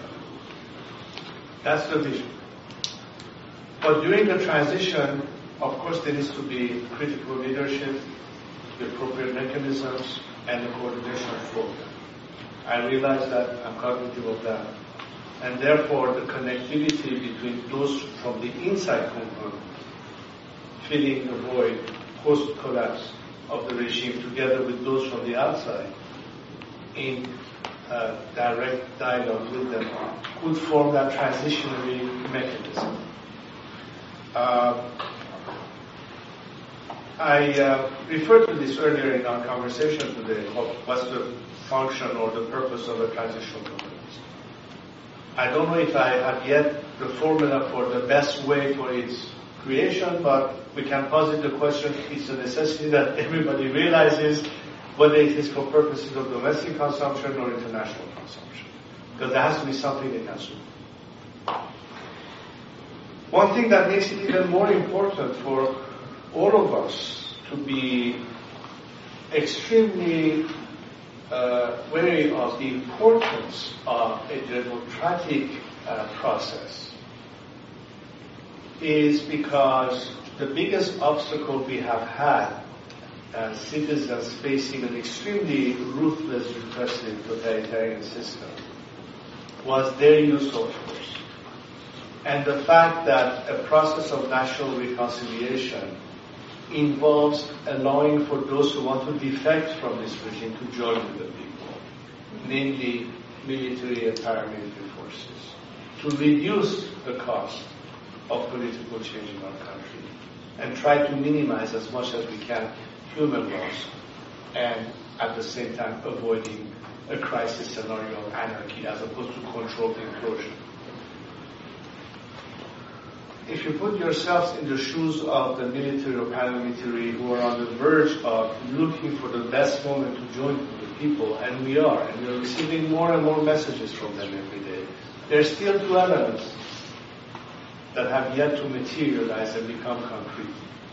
That's the vision. But during the transition, of course, there needs to be critical leadership, the appropriate mechanisms, and the coordination of program. I realize that, I'm cognitive of that. And therefore, the connectivity between those from the inside component, filling the void, post-collapse of the regime, together with those from the outside, in uh, direct dialogue with them, could form that transitionary mechanism. Uh, I uh, referred to this earlier in our conversation today, of what's the function or the purpose of a transitional government. I don't know if I have yet the formula for the best way for its creation, but we can posit the question, it's a necessity that everybody realizes whether it is for purposes of domestic consumption or international consumption. Because there has to be something they can do. One thing that makes it even more important for all of us to be extremely uh, wary of the importance of a democratic uh, process is because the biggest obstacle we have had as citizens facing an extremely ruthless, repressive, totalitarian system was their use of force. And the fact that a process of national reconciliation involves allowing for those who want to defect from this regime to join with the people, namely military and paramilitary forces, to reduce the cost of political change in our country and try to minimize as much as we can human loss and at the same time avoiding a crisis scenario of anarchy as opposed to controlled implosion. If you put yourselves in the shoes of the military or paramilitary who are on the verge of looking for the best moment to join with the people, and we are, and we are receiving more and more messages from them every day, there are still two elements that have yet to materialize and become concrete.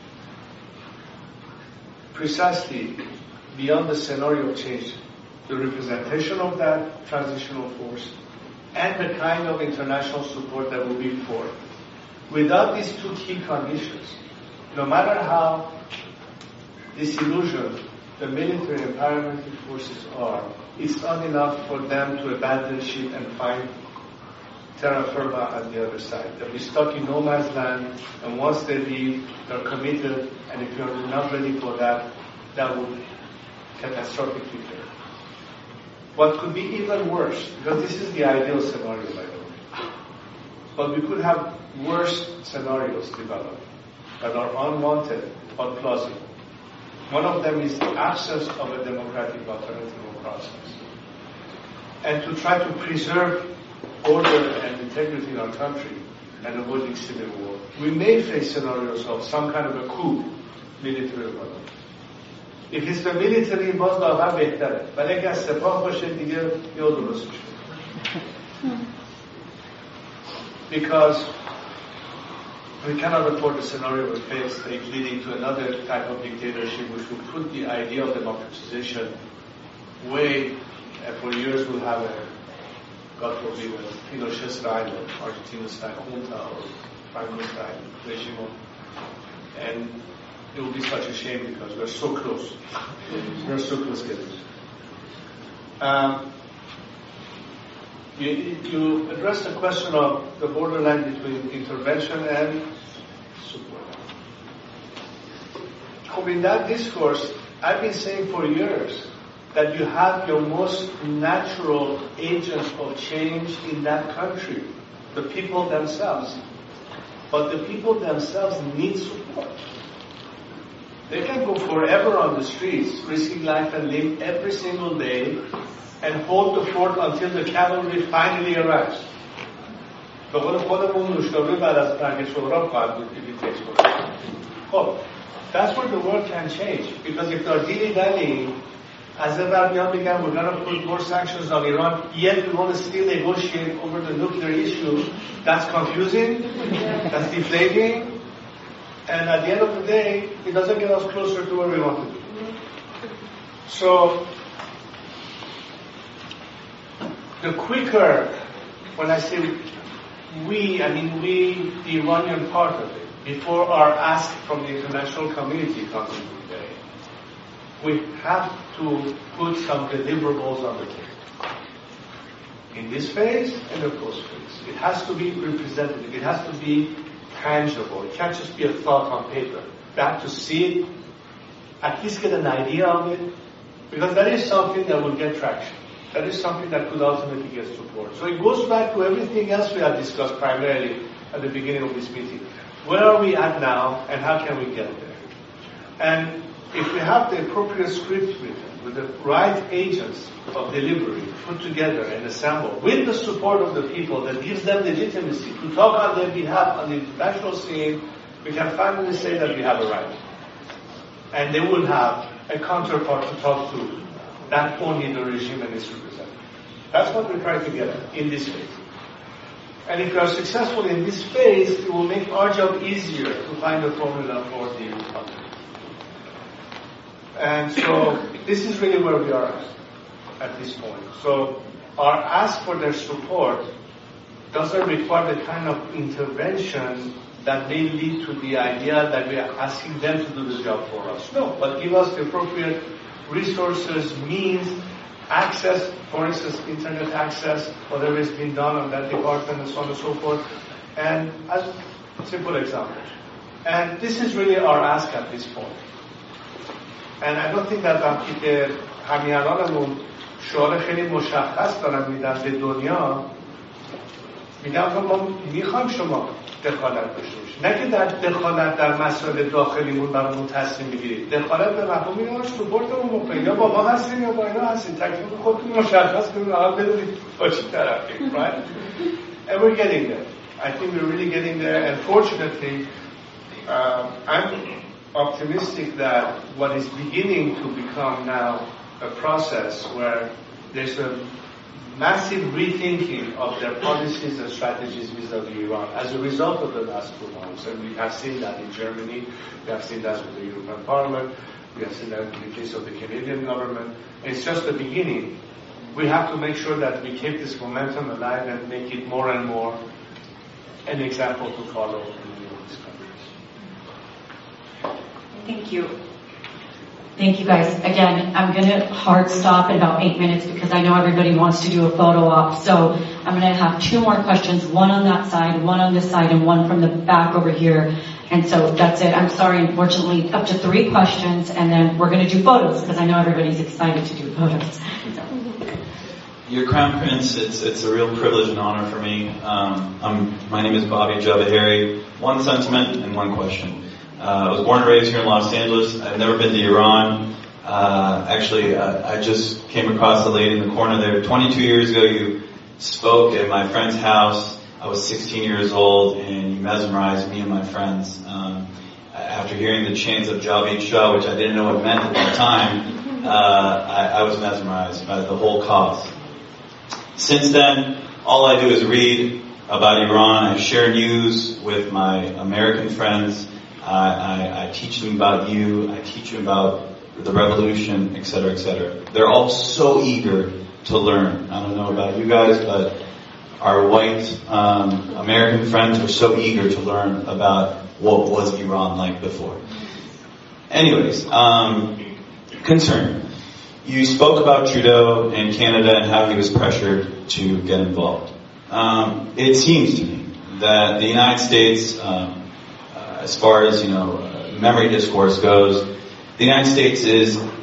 Precisely beyond the scenario of change, the representation of that transitional force and the kind of international support that will be formed. Without these two key conditions, no matter how disillusioned the military and paramilitary forces are, it's not enough for them to abandon ship and find terra firma at the other side. They'll be stuck in no man's land, and once they leave, they're committed, and if you're not ready for that, that will catastrophically fail. What could be even worse, because this is the ideal scenario, by the way, but we could have worse scenarios develop that are unwanted but plausible. One of them is the absence of a democratic alternative process. And to try to preserve order and integrity in our country and avoiding civil war, we may face scenarios of some kind of a coup, military war. If it's the military, باز لاغر بهتره. ولی اگه از سپاه باشه دیگه یا درست میشه. Because we cannot afford a scenario of a failed state leading to another type of dictatorship which would put the idea of democratization way, and for years we'll have a, God forbid, a Pinochet style or Argentina style junta or Franco style regime. And it will be such a shame because we're so close. We're so close together. Um, You, you addressed the question of the borderline between intervention and support. In that discourse, I've been saying for years that you have your most natural agents of change in that country, the people themselves. But the people themselves need support. They can go forever on the streets, risking life and limb every single day, and hold the fort until the cavalry finally arrives. به قول خودمون نوشابه بعد از مرگ سهراب خواهد بود if it takes forever. خب that's where the world can change, because if they're dilly-dally, as if I've began, we're going to put more sanctions on Iran, yet we want to still negotiate over the nuclear issue. That's confusing, that's deflating, and at the end of the day, it doesn't get us closer to where we want to be. So, the quicker, when I say we, I mean we, the Iranian part of it, before our ask from the international community comes into play, we have to put some deliverables on the table. In this phase and the post phase. It has to be representative. It has to be tangible. It can't just be a thought on paper. We have to see it, at least get an idea of it, because that is something that will get traction. That is something that could ultimately get support. So it goes back to everything else we have discussed primarily at the beginning of this meeting. Where are we at now, and how can we get there? And if we have the appropriate script written, with the right agents of delivery put together and assembled, with the support of the people that gives them legitimacy to talk on their behalf on the international scene, we can finally say that we have a right. And they will have a counterpart to talk to, not only the regime and its representatives. That's what we're trying to get at in this phase. And if we are successful in this phase, it will make our job easier to find a formula for the country. And so this is really where we are at, at this point. So our ask for their support doesn't require the kind of intervention that may lead to the idea that we are asking them to do the job for us. No, but give us the appropriate resources, means, access, for instance, internet access, whatever has been done on that department and so on and so forth. And as a simple example. And this is really our ask at this point. And I don't think that وقتی که همیهنانمون شعار خیلی مشخص دارن میدن به دنیا، میگن ما میخوایم شما دخالت داشته باشید، نه که در دخالت در مسائل داخلیمون برامون تصمیم بگیرید. دخالت به مفهوم اینه سپورتمون بکنید، یا با ما هستین یا با اینا هستین، تکلیف خودتون مشخص کنید، اول بدونید با چی طرفید. Right? And we're getting there. I think we're really getting there, and fortunately, uh, I'm optimistic that what is beginning to become now a process where there's a massive rethinking of their policies and strategies vis-a-vis Iran as a result of the last two months. And we have seen that in Germany, we have seen that with the European Parliament, we have seen that in the case of the Canadian government. It's just the beginning. We have to make sure that we keep this momentum alive and make it more and more an example to follow in these countries. Thank you. Thank you guys. Again, I'm going to hard stop in about eight minutes because I know everybody wants to do a photo op. So I'm going to have two more questions, one on that side, one on this side, and one from the back over here. And so that's it. I'm sorry, unfortunately, up to three questions, and then we're going to do photos because I know everybody's excited to do photos. Your Crown Prince, it's it's a real privilege and honor for me. Um, I'm, my name is Bobby Javaheri. One sentiment and one question. Uh, I was born and raised here in Los Angeles. I've never been to Iran. Uh, actually, uh, I just came across the lady in the corner there. twenty-two years ago, you spoke at my friend's house. I was sixteen years old, and you mesmerized me and my friends. Um, after hearing the chants of Javeed Shah, which I didn't know what it meant at that time, uh, I, I was mesmerized by the whole cause. Since then, all I do is read about Iran. I share news with my American friends. I, I, I teach them about you. I teach them about the revolution, et cetera, et cetera. They're all so eager to learn. I don't know about you guys, but our white um, American friends are so eager to learn about what was Iran like before. Anyways, um, concern. You spoke about Trudeau and Canada and how he was pressured to get involved. Um, it seems to me that the United States, um, uh, as far as, you know, uh, memory discourse goes, the United States is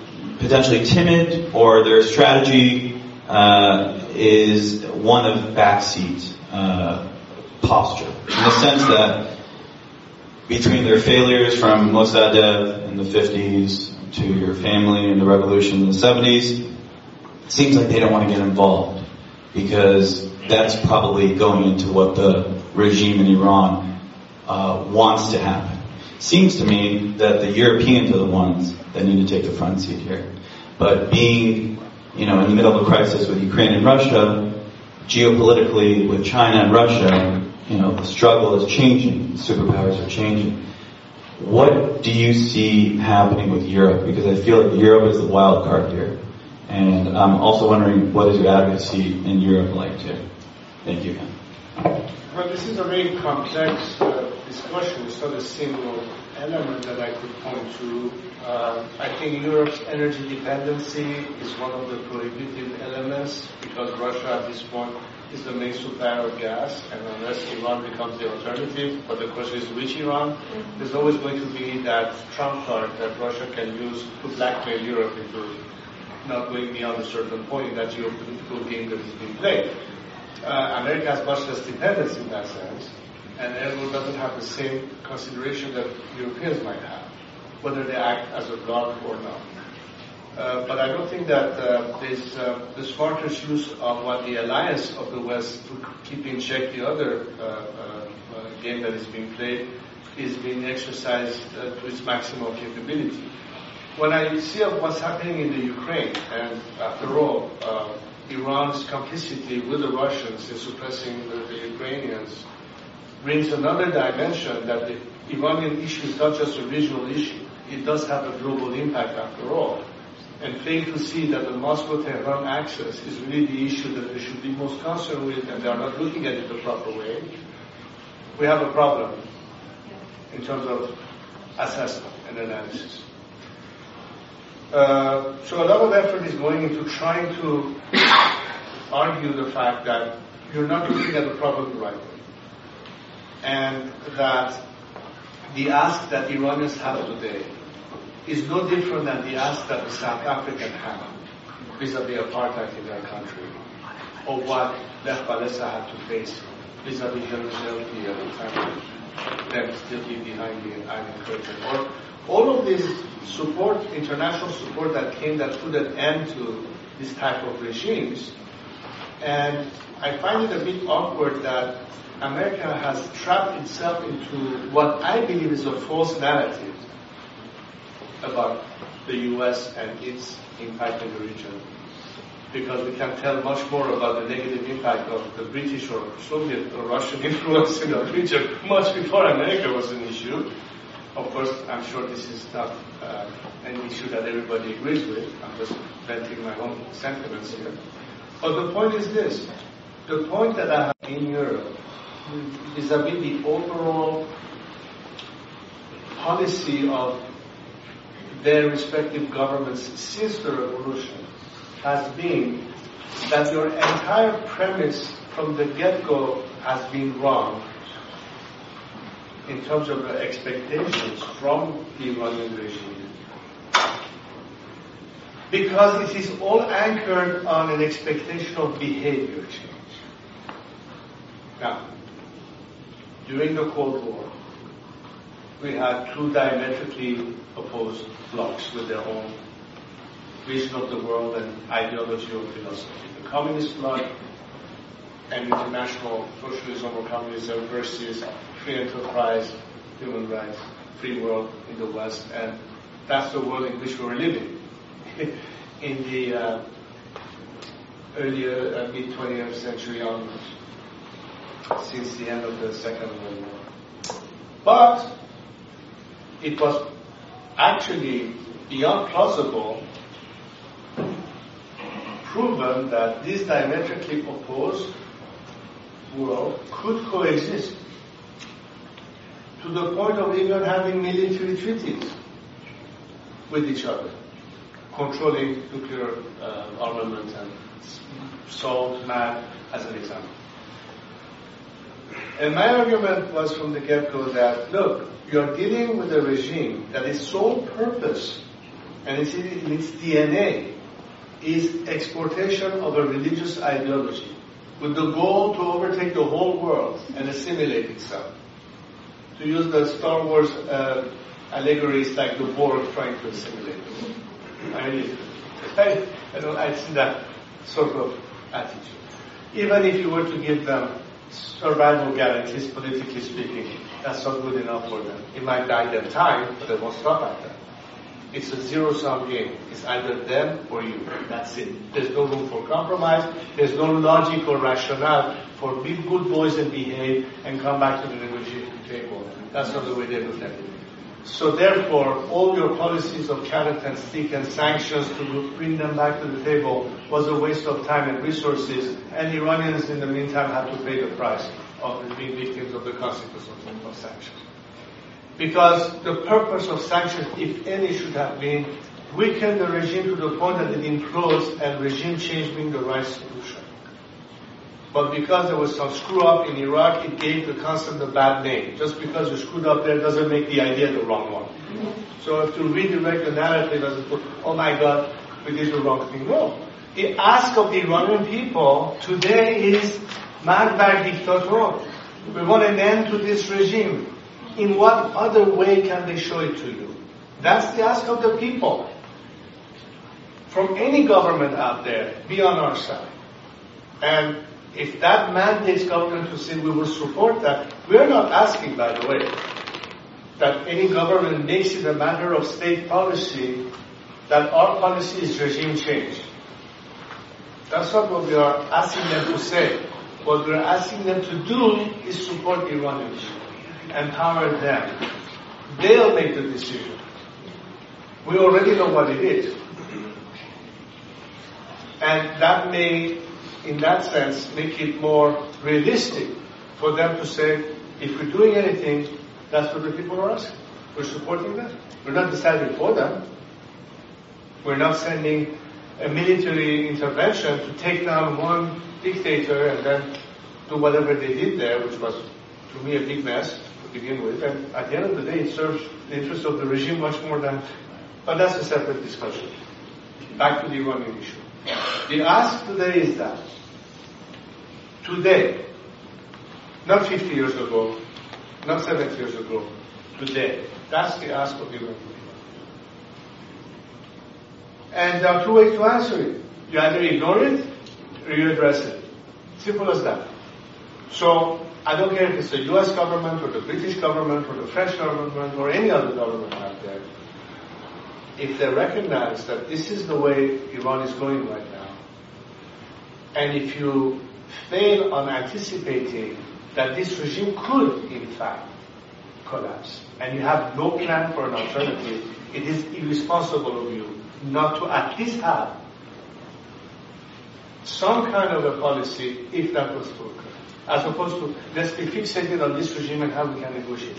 potentially timid, or their strategy uh, is one of backseat uh, posture, in the sense that between their failures from Mossadegh in the fifties to your family and the revolution in the seventies, it seems like they don't want to get involved, because that's probably going into what the regime in Iran uh, wants to happen. Seems to me that the Europeans are the ones that need to take the front seat here. But being, you know, in the middle of a crisis with Ukraine and Russia, geopolitically with China and Russia, you know, the struggle is changing. Superpowers are changing. What do you see happening with Europe? Because I feel like Europe is the wild card here. And I'm also wondering, what is your advocacy in Europe like too? Thank you. Well, this is a very complex uh, discussion. It's not a single element that I could point to. Uh, I think Europe's energy dependency is one of the prohibitive elements, because Russia at this point is the main supplier of gas, and unless Iran becomes the alternative, but the question is which Iran, there's always going to be that trump card that Russia can use to blackmail Europe into not going beyond a certain point in that geopolitical game that is being played. Uh, America has much less dependence in that sense, and everyone doesn't have the same consideration that Europeans might have, whether they act as a bloc or not. Uh, but I don't think that uh, this, uh, the smartest use of what the alliance of the West to keep in check the other uh, uh, uh, game that is being played is being exercised uh, to its maximum capability. When I see of what's happening in the Ukraine, and after all, uh, Iran's complicity with the Russians in suppressing the, the Ukrainians brings another dimension, that the Iranian issue is not just a regional issue. It does have a global impact after all. And fail to see that the Moscow-Tehran axis is really the issue that they should be most concerned with, and they are not looking at it the proper way. We have a problem in terms of assessment and analysis. Uh, so a lot of effort is going into trying to argue the fact that you're not looking at the problem the right way, and that the ask that Iranians have today is no different than the ask that the South Africans have vis-a-vis apartheid in their country, or what Lech Walesa had to face vis-a-vis Zelensky at the time, them still be behind the Iron Curtain, or all of this support, international support that came that put an end to this type of regimes. And I find it a bit awkward that America has trapped itself into what I believe is a false narrative about the U S and its impact in the region. Because we can tell much more about the negative impact of the British or Soviet or Russian influence in the region much before America was an issue. Of course, I'm sure this is not uh, an issue that everybody agrees with. I'm just venting my own sentiments here. But the point is this. The point that I have in Europe vis-a-vis the overall policy of their respective governments since the revolution has been that your entire premise from the get-go has been wrong in terms of the expectations from the Iranian regime, because it is all anchored on an expectation of behavior change. Now, during the Cold War, we had two diametrically opposed blocs with their own vision of the world and ideology or philosophy. The communist bloc and international socialism or communism versus free enterprise, human rights, free world in the West, and that's the world in which we were living in the uh, earlier uh, mid-twentieth century onwards, since the end of the Second World War. But it was actually beyond plausible proven that this diametrically opposed world could coexist, to the point of even having military treaties with each other, controlling nuclear uh, armament and salt, mad, as an example. And my argument was from the get-go that, look, you're dealing with a regime that its sole purpose and it's in its D N A, is exportation of a religious ideology with the goal to overtake the whole world and assimilate itself. To use the Star Wars uh, allegory, it's like the Borg trying to assimilate the world. I really, I, I don't, I see that sort of attitude. Even if you were to give them survival guarantees, politically speaking, that's not good enough for them. It might buy them time, but they won't stop at that. It's a zero-sum game. It's either them or you. That's it. There's no room for compromise. There's no logic or rationale for be good boys and behave and come back to the negotiating table. That's not the way they look at it. So therefore, all your policies of carrot and stick and sanctions to bring them back to the table was a waste of time and resources, and Iranians in the meantime had to pay the price of being victims of the consequences of sanctions. Because the purpose of sanctions, if any, should have been weaken the regime to the point that it implodes and regime change being the right solution. But because there was some screw up in Iraq, it gave the concept a bad name. Just because you screwed up there doesn't make the idea the wrong one. Mm-hmm. So if to redirect the narrative as a, oh my God, we did the wrong thing. No. The ask of the Iranian people today is man bar dictator. We want an end to this regime. In what other way can they show it to you? That's the ask of the people. From any government out there, be on our side. And if that mandates government to say we will support that, we're not asking, by the way, that any government makes it a matter of state policy that our policy is regime change. That's not what we are asking them to say. What we're asking them to do is support the Iranians. Empower them. They'll make the decision. We already know what it is. And that may, in that sense, make it more realistic for them to say, if we're doing anything, that's what the people are asking. We're supporting them. We're not deciding for them. We're not sending a military intervention to take down one dictator and then do whatever they did there, which was, to me, a big mess to begin with. And at the end of the day, it serves the interest of the regime much more than... But that's a separate discussion. Back to the Iranian issue. The ask today is that today, not fifty years ago, not seventy years ago, today, that's the ask of the Iranian people. And there are two ways to answer it. You either ignore it or you address it. Simple as that. So I don't care if it's the U S government or the British government or the French government or any other government out there. If they recognize that this is the way Iran is going right now, and if you fail on anticipating that this regime could, in fact, collapse, and you have no plan for an alternative, it is irresponsible of you not to at least have some kind of a policy if that was to occur, as opposed to let's be fixated on this regime and how we can negotiate.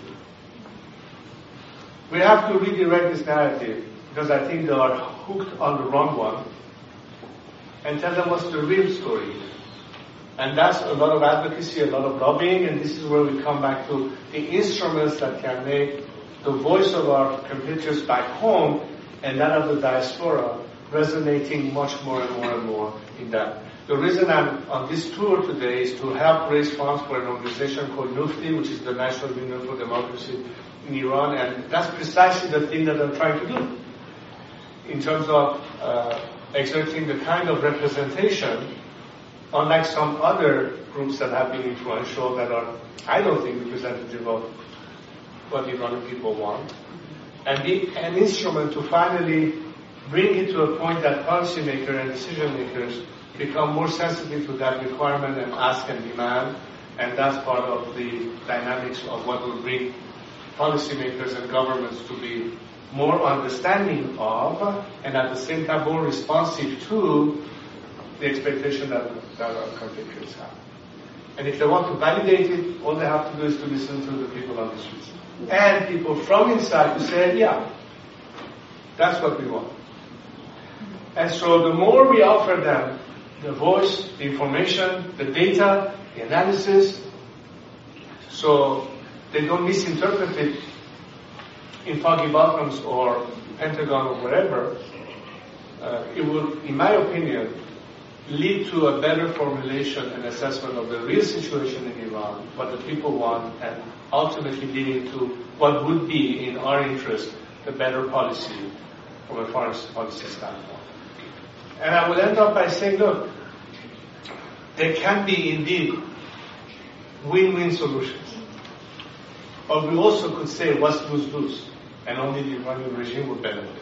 We have to redirect this narrative because I think they are hooked on the wrong one and tell them what's the real story. And that's a lot of advocacy, a lot of lobbying, and this is where we come back to the instruments that can make the voice of our compatriots back home and that of the diaspora resonating much more and more and more in that. The reason I'm on this tour today is to help raise funds for an organization called NUFTI, which is the National Union for Democracy in Iran, and that's precisely the thing that I'm trying to do in terms of uh, exerting the kind of representation, unlike some other groups that have been influential that are, I don't think, representative of what the Iranian people want, and be an instrument to finally bring it to a point that policymakers and decision makers become more sensitive to that requirement and ask and demand, and that's part of the dynamics of what will bring policymakers and governments to be more understanding of, and at the same time more responsive to, the expectation that, that our compatriots have. And if they want to validate it, all they have to do is to listen to the people on the streets. And people from inside who say, yeah, that's what we want. And so the more we offer them the voice, the information, the data, the analysis, so they don't misinterpret it in foggy bottoms or Pentagon or wherever, uh, it will, in my opinion, lead to a better formulation and assessment of the real situation in Iran, what the people want, and ultimately leading to what would be, in our interest, the better policy from a foreign policy standpoint. And I will end up by saying, look, there can be indeed win-win solutions. But we also could say what's lose-lose, and only the Iranian regime would benefit.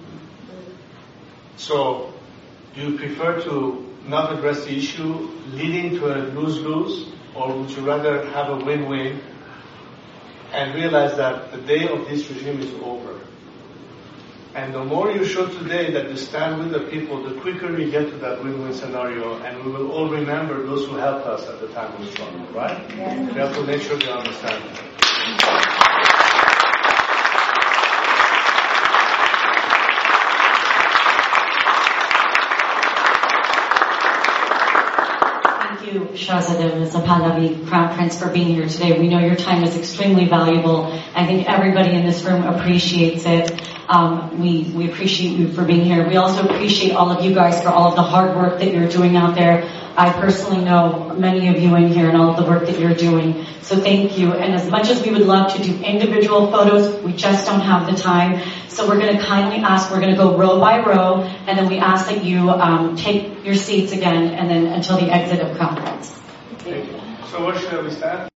So, do you prefer to not address the issue leading to a lose-lose, or would you rather have a win-win and realize that the day of this regime is over? And the more you show today that you stand with the people, the quicker we get to that win-win scenario, and we will all remember those who helped us at the time of struggle, right? Yeah. We have to make sure they understand that. Thank you, Shahzadeh Mirza Pahlavi, Crown Prince, for being here today. We know your time is extremely valuable. I think everybody in this room appreciates it. Um, we, we appreciate you for being here. We also appreciate all of you guys for all of the hard work that you're doing out there. I personally know many of you in here and all of the work that you're doing. So thank you. And as much as we would love to do individual photos, we just don't have the time. So we're going to kindly ask, we're going to go row by row, and then we ask that you um, take your seats again, and then until the exit of conference. Thank you. So where should we stand?